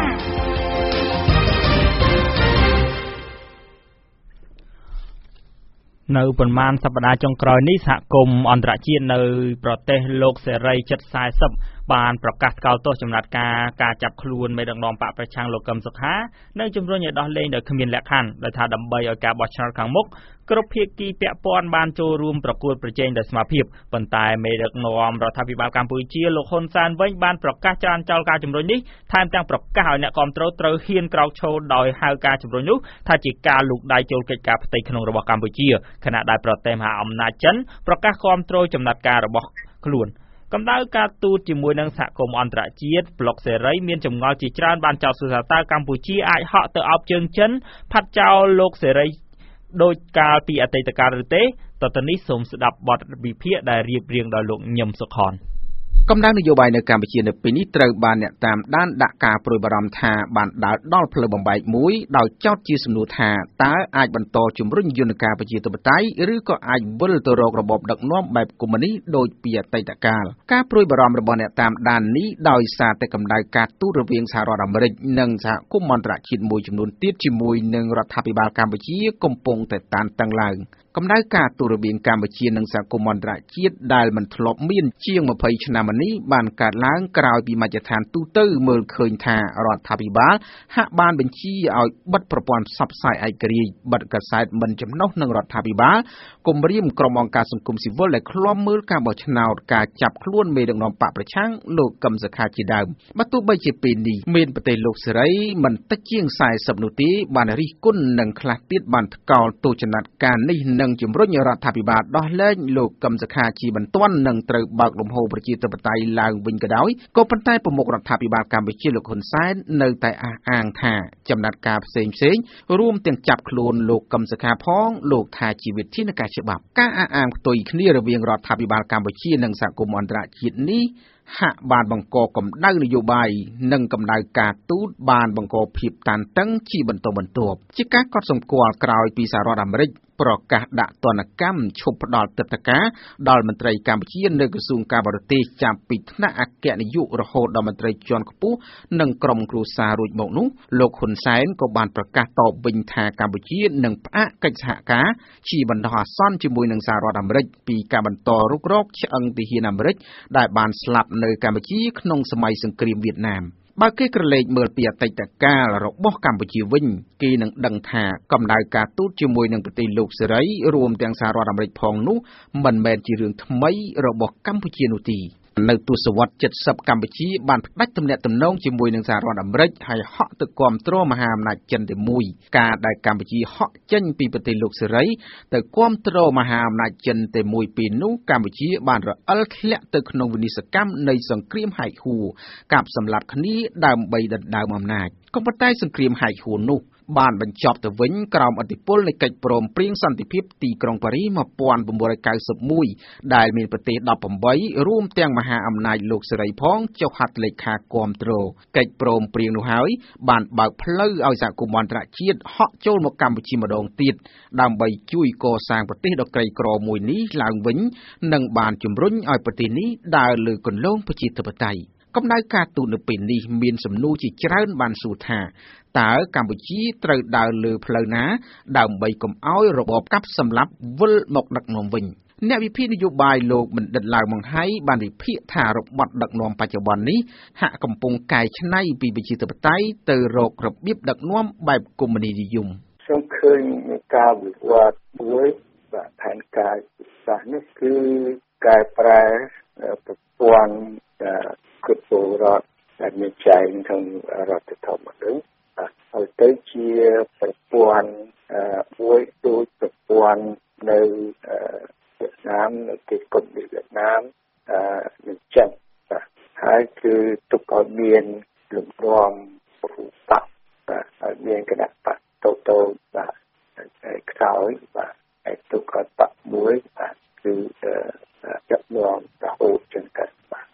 នៅប្រមាណសប្តាហ៍ចុងក្រោយនេះសហគមន៍អន្តរជាតិនៅប្រទេសលោកសេរីជិត40បានប្រកាសថ្កោលទោសចំណាត់ការចាប់ខ្លួនមេដឹកនាំបកប្រឆាំងលោកកឹមសុខានិងជំរុញឲ្យដោះលែងដោយគ្មានលក្ខខណ្ឌដោយថាដើម្បីឲ្យការបោះឆ្នោតខាងមុខគ្រប់ភាគីពាក់ព័ន្ធបានចូលរួមប្រកួតប្រជែងដោយស្មារតីប៉ុន្តែមេដឹកនាំរដ្ឋាភិបាលកម្ពុជាលោកហ៊ុនសែនវិញបានប្រកាសចោលការជំរុញនេះថែមទាំងប្រកាសឲ្យអ្នកគាំទ្រត្រូវហ៊ានក្រោកឈរដោយហៅការជំរុញនោះថាជាការលូកដៃចូលកិច្ចការផ្ទៃក្នុងរបស់កម្ពុជាខណៈដែលប្រទេសមហាអំណាចចិនប្រកាសគាំទ្រចំណាត់ការរបស់ខ្លួនកម្ដៅការទូតជាមួយនឹងសហគមន៍អន្តរជាតិប្លុកសេរីមានចម្ងល់ជាច្រើនបានចោទសរសើរតើកម្ពុជាអាចហក់ទៅអោបជើងចិនផាត់ចោលលោកសេរីដោយកាលពីអតីតកាលឬទេតទៅនេះសូមស្ដាប់បទវិភាគដែលរៀបរៀងដោយលោកញឹមសុខនកម្ដៅនយោបាយនៅកម្ពុជានៅពេលនេះត្រូវបានអ្នកតាមដានដាក់ការព្រួយបារម្ភថាបានដើរដល់ផ្លូវបំបែកមួយដោយចោទជាសំណួរថាតើអាចបន្តជំរុញយន្តការប្រជាធិបតេយ្យឬក៏អាចវិលទៅរករបបដឹកនាំបែបកុម្មុយនីសដូចពីអតីតកាលការព្រួយបារម្ភរបស់អ្នកតាមដាននេះដោយសារតែកម្ដៅការទូតរវាងសហរដ្ឋអាមេរិកនិងសហគមន៍អន្តរជាតិមួយចំនួនទៀតជាមួយនឹងរដ្ឋាភិបាលកម្ពុជាកំពុងតែតានតឹងឡើងកម្ដៅការទូតរវាងកម្ពុជានិងសហគមន៍អន្តរជាតិដែលមិនធ្លាប់មានជាង20ឆ្នាំមកនេះបានកើតឡើងក្រោយពីមជ្ឈដ្ឋានទូទៅមើលឃើញថារដ្ឋាភិបាលហាក់បានបញ្ជាឲ្យបិទប្រព័ន្ធផ្សព្វផ្សាយឯករាជ្យបិទកាសែតមិនចំណុះនឹងរដ្ឋាភិបាលគំរាមក្រុមអង្គការសង្គមស៊ីវិលដែលឃ្លាំមើលការបោះឆ្នោតការចាប់ខ្លួនមេដឹកនាំបកប្រឆាំងលោកកឹមសុខាជាដើមបើទោះបីជាពេលនេះមានប្រទេសលោកសេរីមិនតិចជាង40នោះទេបានរិះគន់និងខ្លះទៀតបានថ្កោលទោសចំណាត់ការនេះនិងជំរុញរដ្ឋាភិបាលដោះលែងលោកកឹមសុខាជាបន្ទាន់និងត្រូវបើកលំហប្រជាធិបតេយ្យឡើងវិញក៏ដោយក៏ប៉ុន្តែប្រមុខរដ្ឋាភិបាលកម្ពុជាលោកហ៊ុនសែននៅតែអះអាងថាចំណាត់ការផ្សេងរួមទាំងចាប់ខ្លួនលោកកឹមសុខាផងលោកថាជាវិធានការច្បាប់ការអះអាងផ្ទុយគ្នារវាងរដ្ឋាភិបាលកម្ពុជានិងសហគមន៍អន្តរជាតិនេះហាក់បានបង្កកម្ដៅនយោបាយនិងកម្ដៅការទូតបានបង្កភាពតានតឹងជាបន្តបន្ទាប់ជាការកត់សម្គាល់ក្រោយពីសហរដ្ឋអាមេរិកប្រកាសដាក់ទណ្ឌកម្មឈប់ផ្ដល់ទិដ្ឋាការដល់មន្ត្រីកម្ពុជានៅក្រសួងការបរទេសចាប់ពីថ្នាក់អគ្គនាយករហូតដល់មន្ត្រីជាន់ខ្ពស់និងក្រុមគ្រួសាររួចមកនោះលោកហ៊ុនសែនក៏បានប្រកាសតបវិញថាកម្ពុជានឹងផ្អាកកិច្ចសហការជាបណ្ដោះអាសន្នជាមួយនឹងសហរដ្ឋអាមេរិកពីការបន្តរុករកឆ្អឹងទាហានអាមេរិកដែលបានស្លាប់នៅកម្ពុជាក្នុងសម័យសង្គ្រាមវៀតណាមបើគេក្រឡេកមើលពីអតីតកាលរបស់កម្ពុជាវិញគេនឹងដឹងថាកម្ដៅការទូតជាមួយនឹងប្រទេសលោកសេរីរួមទាំងសហរដ្ឋអាមេរិកផងនោះមិនមែនជារឿងថ្មីរបស់កម្ពុជានោះទេនៅទសវត្សរ៍70កម្ពុជាបានផ្ដាច់ទំនាក់ទំនងជាមួយនឹងសហរដ្ឋអាមេរិកហើយហក់ទៅគាំទ្រមហាអំណាចចិនតែមួយការដែលកម្ពុជាហក់ចេញពីប្រទេសលោកសេរីទៅគាំទ្រមហាអំណាចចិនតែមួយពេលនោះកម្ពុជាបានរអិលធ្លាក់ទៅក្នុងវិនិស្សកម្មនៃសង្គ្រាមហែកហួរកាប់សម្លាប់គ្នាដើម្បីដណ្ដើមអំណាចក៏ប៉ុន្តែសង្គ្រាមហែកហួរនោះបានបញ្ចប់ទៅវិញក្រោមឥទ្ធិពលនៃកិច្ចព្រមព្រៀងសន្តិភាពទីក្រុងប៉ារីស1991ដែលមានប្រទេស18រួមទាំងមហាអំណាចលោកសេរីផងចុះហត្ថលេខាគាំទ្រកិច្ចព្រមព្រៀងនោះហើយបានបើកផ្លូវឲ្យសហគមន៍អន្តរជាតិហក់ចូលមកកម្ពុជាម្ដងទៀតដើម្បីជួយកសាងប្រទេសដ៏ក្រីក្រមួយនេះឡើងវិញនិងបានជំរុញឲ្យប្រទេសនេះដើរលើគន្លងប្រជាធិបតេយ្យកម្ដៅការទូតនៅពេលនេះមានសំណួរជាច្រើនបានសួរថាតើកម្ពុជាត្រូវដើរលើផ្លូវណាដើម្បីកុំឲ្យរបបកាប់សម្លាប់វិលមកដឹកនាំវិញអ្នកវិភាគនយោបាយលោកបណ្ឌិតឡាវម៉ុងហៃបានវិភាគថារបបដឹកនាំបច្ចុប្បន្ននេះហាក់កំពុងកែច្នៃពីប្រជាធិបតេយ្យទៅរករបៀបដឹកនាំបែបកុម្មុយនីសនិយមខ្ញុំឃើញការវិវត្តមួយបាទផែនការសាស្ត្រនេះគឺកែប្រែប្រព័ន្ធគ្រប់គ្រងរដ្ឋដែលមានចែងក្នុងរដ្ឋធម្មនុញ្ញឲ្យទៅជាប្រព័ន្ធមួយដូចប្រព័ន្ធនៅវៀតណាមនៅទីក្រុងវៀតណាមនឹងចឹងបាទហើយគឺទុកឲ្យមានលំនាំរូបបកហើយមានគណៈបកតូតូបាទហើយក្រោយបាទហើយទុកឲ្យបកមួយបាទគឺចាប់នាំរហូតចឹងទៅបាទ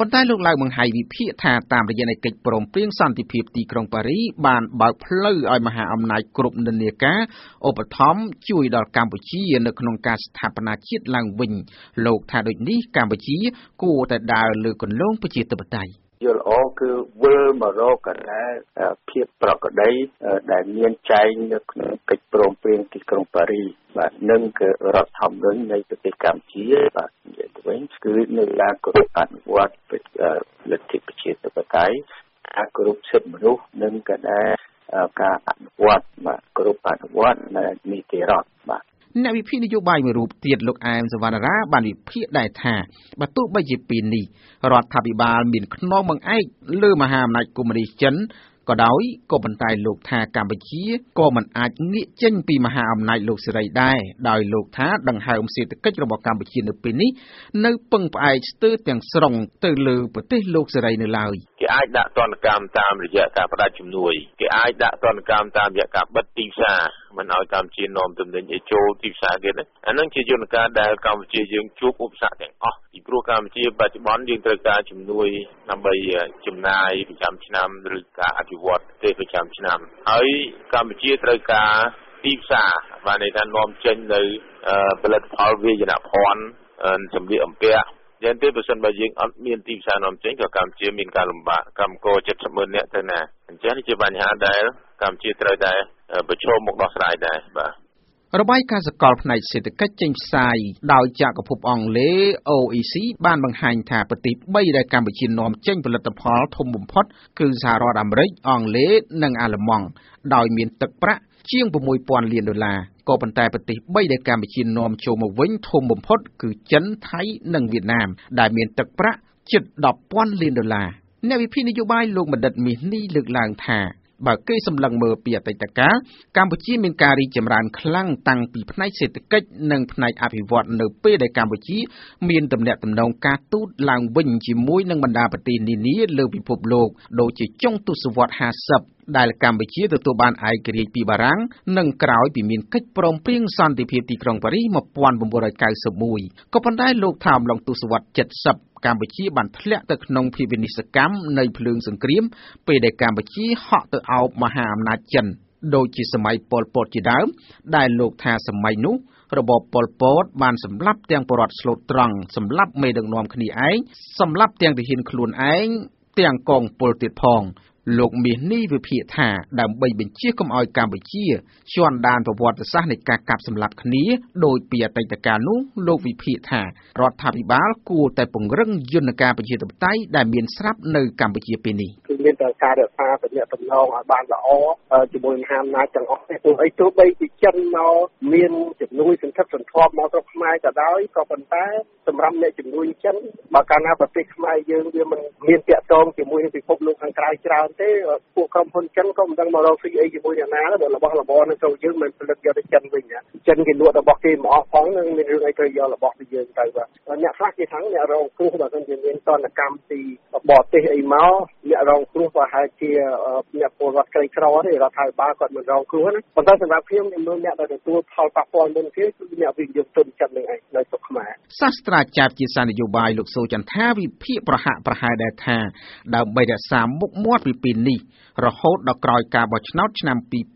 ប៉ុន្តែលោកឡើងបង្ហាញវិភាគថាតាមរយៈនៃកិច្ចព្រមព្រៀងសន្តិភាពទីក្រុងប៉ារីបានបើកផ្លូវឲ្យមហាអំណាចគ្រប់និន្នាការឧបត្ថម្ភជួយដល់កម្ពុជានៅក្នុងការស្ថាបនាជាតិឡើងវិញលោកថាដូចនេះកម្ពុជាគួរតែដើរលើគន្លងប្រជាធិបតេយ្យយល់ល្អគឺវិលមករកកណ្ដាលភាពប្រក្រតីដែលមានចែងនៅក្នុងកិច្ចព្រមព្រៀងទីក្រុងប៉ារីបាទនឹងគឺរដ្ឋធម្មនុញ្ញនៃប្រទេសកម្ពុជាបាទនិយាយទៅវិញគឺនៅការគោរពអនុវត្តលទ្ធិប្រជាធិបតេយ្យការគោរពសិទ្ធិមនុស្សនិងក៏ដែរការអនុវត្តបាទគោរពអនុវត្តនៃនីតិរដ្ឋបាទអ្នកវិភាគនយោបាយមួយរូបទៀតលោកអែមសវណ្ណរាបានវិភាគដែរថាបើទោះបីជាពេលនេះរដ្ឋាភិបាលមានខ្នងបង្អែកលើមហាអំណាចកុម្មុយនីសចិនក៏ដោយក៏ប៉ុន្តែលោកថាកម្ពុជាក៏មិនអាចងាកចេញពីមហាអំណាចលោកសេរីដែរដោយលោកថាដង្ហើមសេដ្ឋកិច្ចរបស់កម្ពុជានៅពេលនេះនៅពឹងផ្អែកស្ទើរទាំងស្រុងទៅលើប្រទេសលោកសេរីនៅឡើយគេអាចដាក់ទណ្ឌកម្មតាមរយៈការផ្ដាច់ជំនួយគេអាចដាក់ទណ្ឌកម្មតាមរយៈការបិទទីផ្សារមិនឲ្យកម្ពុជានាំទំនិញឲ្យចូលទីផ្សារគេណាអានឹងជាយន្តការដែលកម្ពុជាយើងជួបឧបសគ្គទាំងអស់ពីព្រោះកម្ពុជាបច្ចុប្បន្នយើងត្រូវការជំនួយដើម្បីចំណាយប្រចាំឆ្នាំឬការអភិវឌ្ឍប្រទេសប្រចាំឆ្នាំហើយកម្ពុជាត្រូវការទីផ្សារបានន័យថានាំចេញនៅផលិតផលវាយនភ័ណ្ឌសម្ភារអំពាក់យ៉ាងទេបើសិនបើយើងអត់មានទីផ្សារនាំចេញក៏កម្ពុជាមានការលំបាកកម្មករ70,000នាក់ទៅណាអញ្ចឹងនេះជាបញ្ហាដែលកម្ពុជាត្រូវតែប្រឈមមុខដោះស្រាយដែរបាទរបាយការណ៍សកលផ្នែកសេដ្ឋកិច្ចចេញផ្សាយដោយចក្រភពអង់គ្លេស OEC បានបង្ហាញថាប្រទេស3ដែលកម្ពុជានាំចេញផលិតផលធំបំផុតគឺសហរដ្ឋអាមេរិកអង់គ្លេសនិងអាល្លឺម៉ង់ដោយមានទឹកប្រាក់ជាង$6,000 លានក៏ប៉ុន្តែប្រទេស3ដែលកម្ពុជានាំចូលមកវិញធំបំផុតគឺចិនថៃនិងវៀតណាមដែលមានទឹកប្រាក់ជិត$10,000 លានអ្នកវិភាគនយោបាយលោកបណ្ឌិតមាសនេះលើកឡើងថាបើគេសម្លឹងមើលពីអតីតកាលកម្ពុជាមានការរីកចម្រើនខ្លាំងតាំងពីផ្នែកសេដ្ឋកិច្ចនិងផ្នែកអភិវឌ្ឍនៅពេលដែលកម្ពុជាមានទំនាក់ទំនងការទូតឡើងវិញជាមួយនឹងបណ្ដាប្រទេសនានាលើពិភពលោកដូចជាចុងទសវត្សរ៍50ដែលកម្ពុជាទទួលបានឯករាជ្យពីបារាំងនិងក្រោយពីមានកិច្ចព្រមព្រៀងសន្តិភាពទីក្រុងប៉ារីស1991ក៏ប៉ុន្តែលោកថាអំឡុងទសវត្សរ៍70កម្ពុជាបានធ្លាក់ទៅក្នុងភាពវិនិស្សកម្មនៃភ្លើងសង្គ្រាមពេលដែលកម្ពុជាហក់ទៅអោបមហាអំណាចចិនដូចជាសម័យប៉ុលពតជាដើមដែលលោកថាសម័យនោះរបបប៉ុលពតបានសម្លាប់ទាំងបរដ្ឋស្លូតត្រង់សម្លាប់មេដឹកនាំគ្នាឯងសម្លាប់ទាំងទាហានខ្លួនឯងទាំងកងពលទៀតផងលោកមាសនេះវិភាគថាដើម្បីបញ្ជាកុំឲ្យកម្ពុជាជន់ដានប្រវត្តិសាស្ត្រនៃការកាប់សម្លាប់គ្នាដោយពីអតីតកាលនោះលោកវិភាគថារដ្ឋាភិបាលគួរតែពង្រឹងយន្តការប្រជាធិបតេយ្យដែលមានស្រាប់នៅកម្ពុជាពេលនេះគឺមានតែការរក្សាទំនាក់ទំនងឲ្យបានល្អជាមួយមហាអំណាចទាំងអស់ទោះបីជាចិនមកមានជំនួយសន្ធឹកសន្ធាប់មកស្រុកខ្មែរក៏ដោយក៏ប៉ុន្តែសម្រាប់អ្នកជំនួយចិនបើកាលណាប្រទេសខ្មែរយើងវាមិនមានតាក់ទងជាមួយនឹងពិភពលោកខាងក្រៅច្រើនទេពួកក្រុមហ៊ុនចិនក៏មិនដឹងមករកស៊ីអីជាមួយអ្នកណាដែររបស់របរនៅចូលយើងមិនផលិតយកទៅចិនវិញចិនគេលក់របស់គេមកអស់ផងនឹងមានរឿងអីត្រូវយករបស់ពីយើងទៅបាទអ្នកខ្លះគេថាអ្នករងគ្រោះបើមិនជាមានតនកម្មពីបរទេសអីមកអ្នករងគ្រោះប្រហែលជាអ្នកពលរដ្ឋក្រីក្រទេរដ្ឋាភិបាលគាត់មិនរងគ្រោះណាប៉ុន្តែសម្រាប់ខ្ញុំមើលអ្នកដែលទទួលផលប៉ះពាល់មុនគេគឺអ្នកវិនិយោគទុនចិននឹងឯងនៅស្រុកខ្មែរសាស្ត្រាចារ្យជាសាស្ត្រនយោបាយលោកសូចន្ទថាវិភាគប្រហាក់ប្រហែលដែរថាដើម្បីរក្សាមុខមាត់ពីពេលនេះរហូតដល់ក្រោយការបោះឆ្នោតឆ្នាំ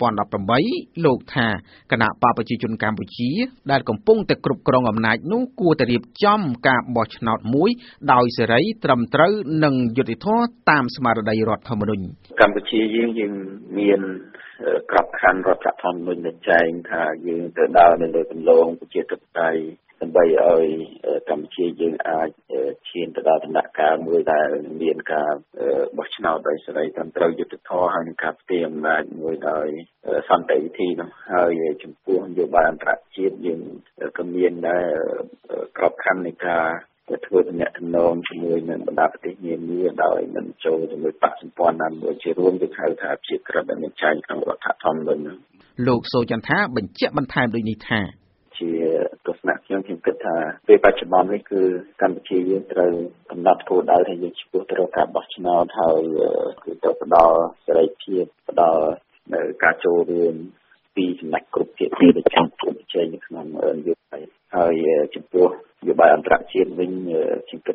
2018លោកថាគណៈបកប្រជាជនកម្ពុជាដែលកំពុងតែគ្រប់គ្រងអំណាចនោះគួរតែរៀបចំការបោះឆ្នោតមួយដោយសេរីត្រឹមត្រូវនិងយុត្តិធម៌តាមស្មារតីរដ្ឋធម្មនុញ្ញកម្ពុជាយើងមានក្របខ័ណ្ឌរដ្ឋធម្មនុញ្ញដែលចែងថាយើងទៅដើរនៅលើគន្លងប្រជាធិបតេយ្យដើម្បីឲ្យកម្ពុជាយើងអាចឈានទៅដល់ដំណាក់កាលមួយដែលមានការបោះឆ្នោតដោយសេរីត្រឹមត្រូវយុត្តិធម៌ហើយនឹងការផ្ទេរអំណាចមួយដោយសន្តិវិធីនោះហើយចំពោះនយោបាយអន្តរជាតិយើងក៏មានដែរក្របខ័ណ្ឌនៃការធ្វើទំនាក់ទំនងជាមួយនឹងបណ្ដាប្រទេសនានាដោយមិនចូលជាមួយបកសម្ព័ន្ធណាមួយជារួមគេហៅថាជាក្រិតដែលមានចែងក្នុងរដ្ឋធម្មនុញ្ញលោកសូចន្ទថាបញ្ជាក់បន្ថែមដូចនេះថាជាទស្សនៈខ្ញុំគិតថាពេលបច្ចុប្បន្ននេះគឺកម្ពុជាយើងត្រូវកំណត់គោលដៅថាយើងឆ្ពោះទៅរកការបោះឆ្នោតហើយគឺទៅផ្ដល់សេរីភាពផ្ដល់នៅការចូលរួមពីសំណាក់គ្រប់ភាគីដែលចង់ប្រជែងនៅក្នុងនយោបាយហើយចំពោះនយោបាយអន្តរជាតិវិញខ្ញុំគិតថា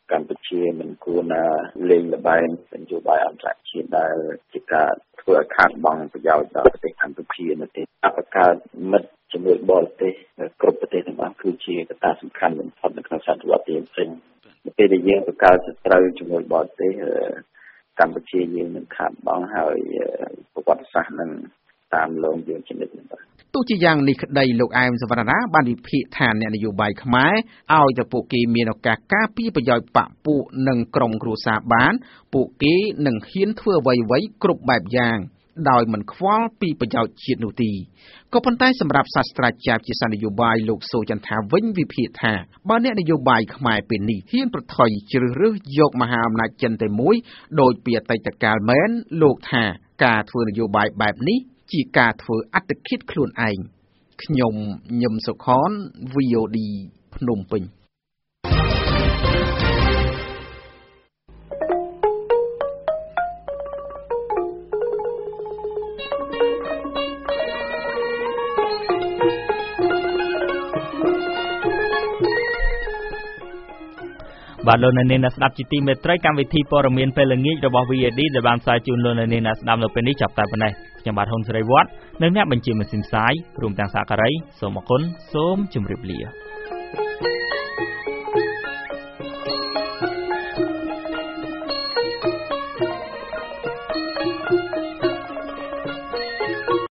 កម្ពុជាមិនគួរណាលេងល្បែងនយោបាយអន្តរជាតិដែលជាការធ្វើឲ្យខាតបង់ប្រយោជន៍ដល់ប្រទេសកម្ពុជានោះទេអបកើតមិត្តជាមួយបរទេសគ្រប់ប្រទេសទាំងអស់គឺជាកត្តាសំខាន់បំផុតនៅក្នុងសតវត្សទី20ពេលដែលយើងបង្កើតសត្រូវជាមួយបរទេសកម្ពុជាយើងនឹងខាតបង់ហើយប្រវត្តិសាស្ត្រនឹងតាមលងយើងជានិច្ចបាទទោះជាយ៉ាងនេះក្តីលោកអែមសវណ្ណាបានវិភាគថាអ្នកនយោបាយខ្មែរឲ្យតែពួកគេមានឱកាសការពារប្រយោជន៍បកពួកនិងក្រុមគ្រួសារបានពួកគេនឹងហ៊ានធ្វើអ្វីៗគ្រប់បែបយ៉ាងដោយមិនខ្វល់ពីប្រយោជន៍ជាតិនោះទេក៏ប៉ុន្តែសម្រាប់សាស្ត្រាចារ្យជាសាស្ត្រនយោបាយលោកសូចន្ទថាវិញវិភាគថាបើអ្នកនយោបាយខ្មែរពេលនេះហ៊ានប្រថុយជ្រើសរើសយកមហាអំណាចចិនតែមួយដោយពីអតីតកាលមែនលោកថាការធ្វើនយោបាយបែបនេះជាការធ្វើអត្តឃាតខ្លួនឯងខ្ញុំញឹមសុខន VOD ភ្នំពេញបាទលោកអ្នកនាងស្ដាប់ជាទីមេត្រីកម្មវិធីព័ត៌មានពេលល្ងាចរបស់ VOD ដែលបានផ្សាយជូនលោកអ្នកនាងស្ដាប់នៅពេលនេះចាប់តែប៉ុណ្ណេះខ្ញុំបាទហ៊ុនសេរីវត្តនិងអ្នកបញ្ជាម៉ាស៊ីនផ្សាយរួមទាំងសាករីសូមអរគុណសូមជម្រាបលា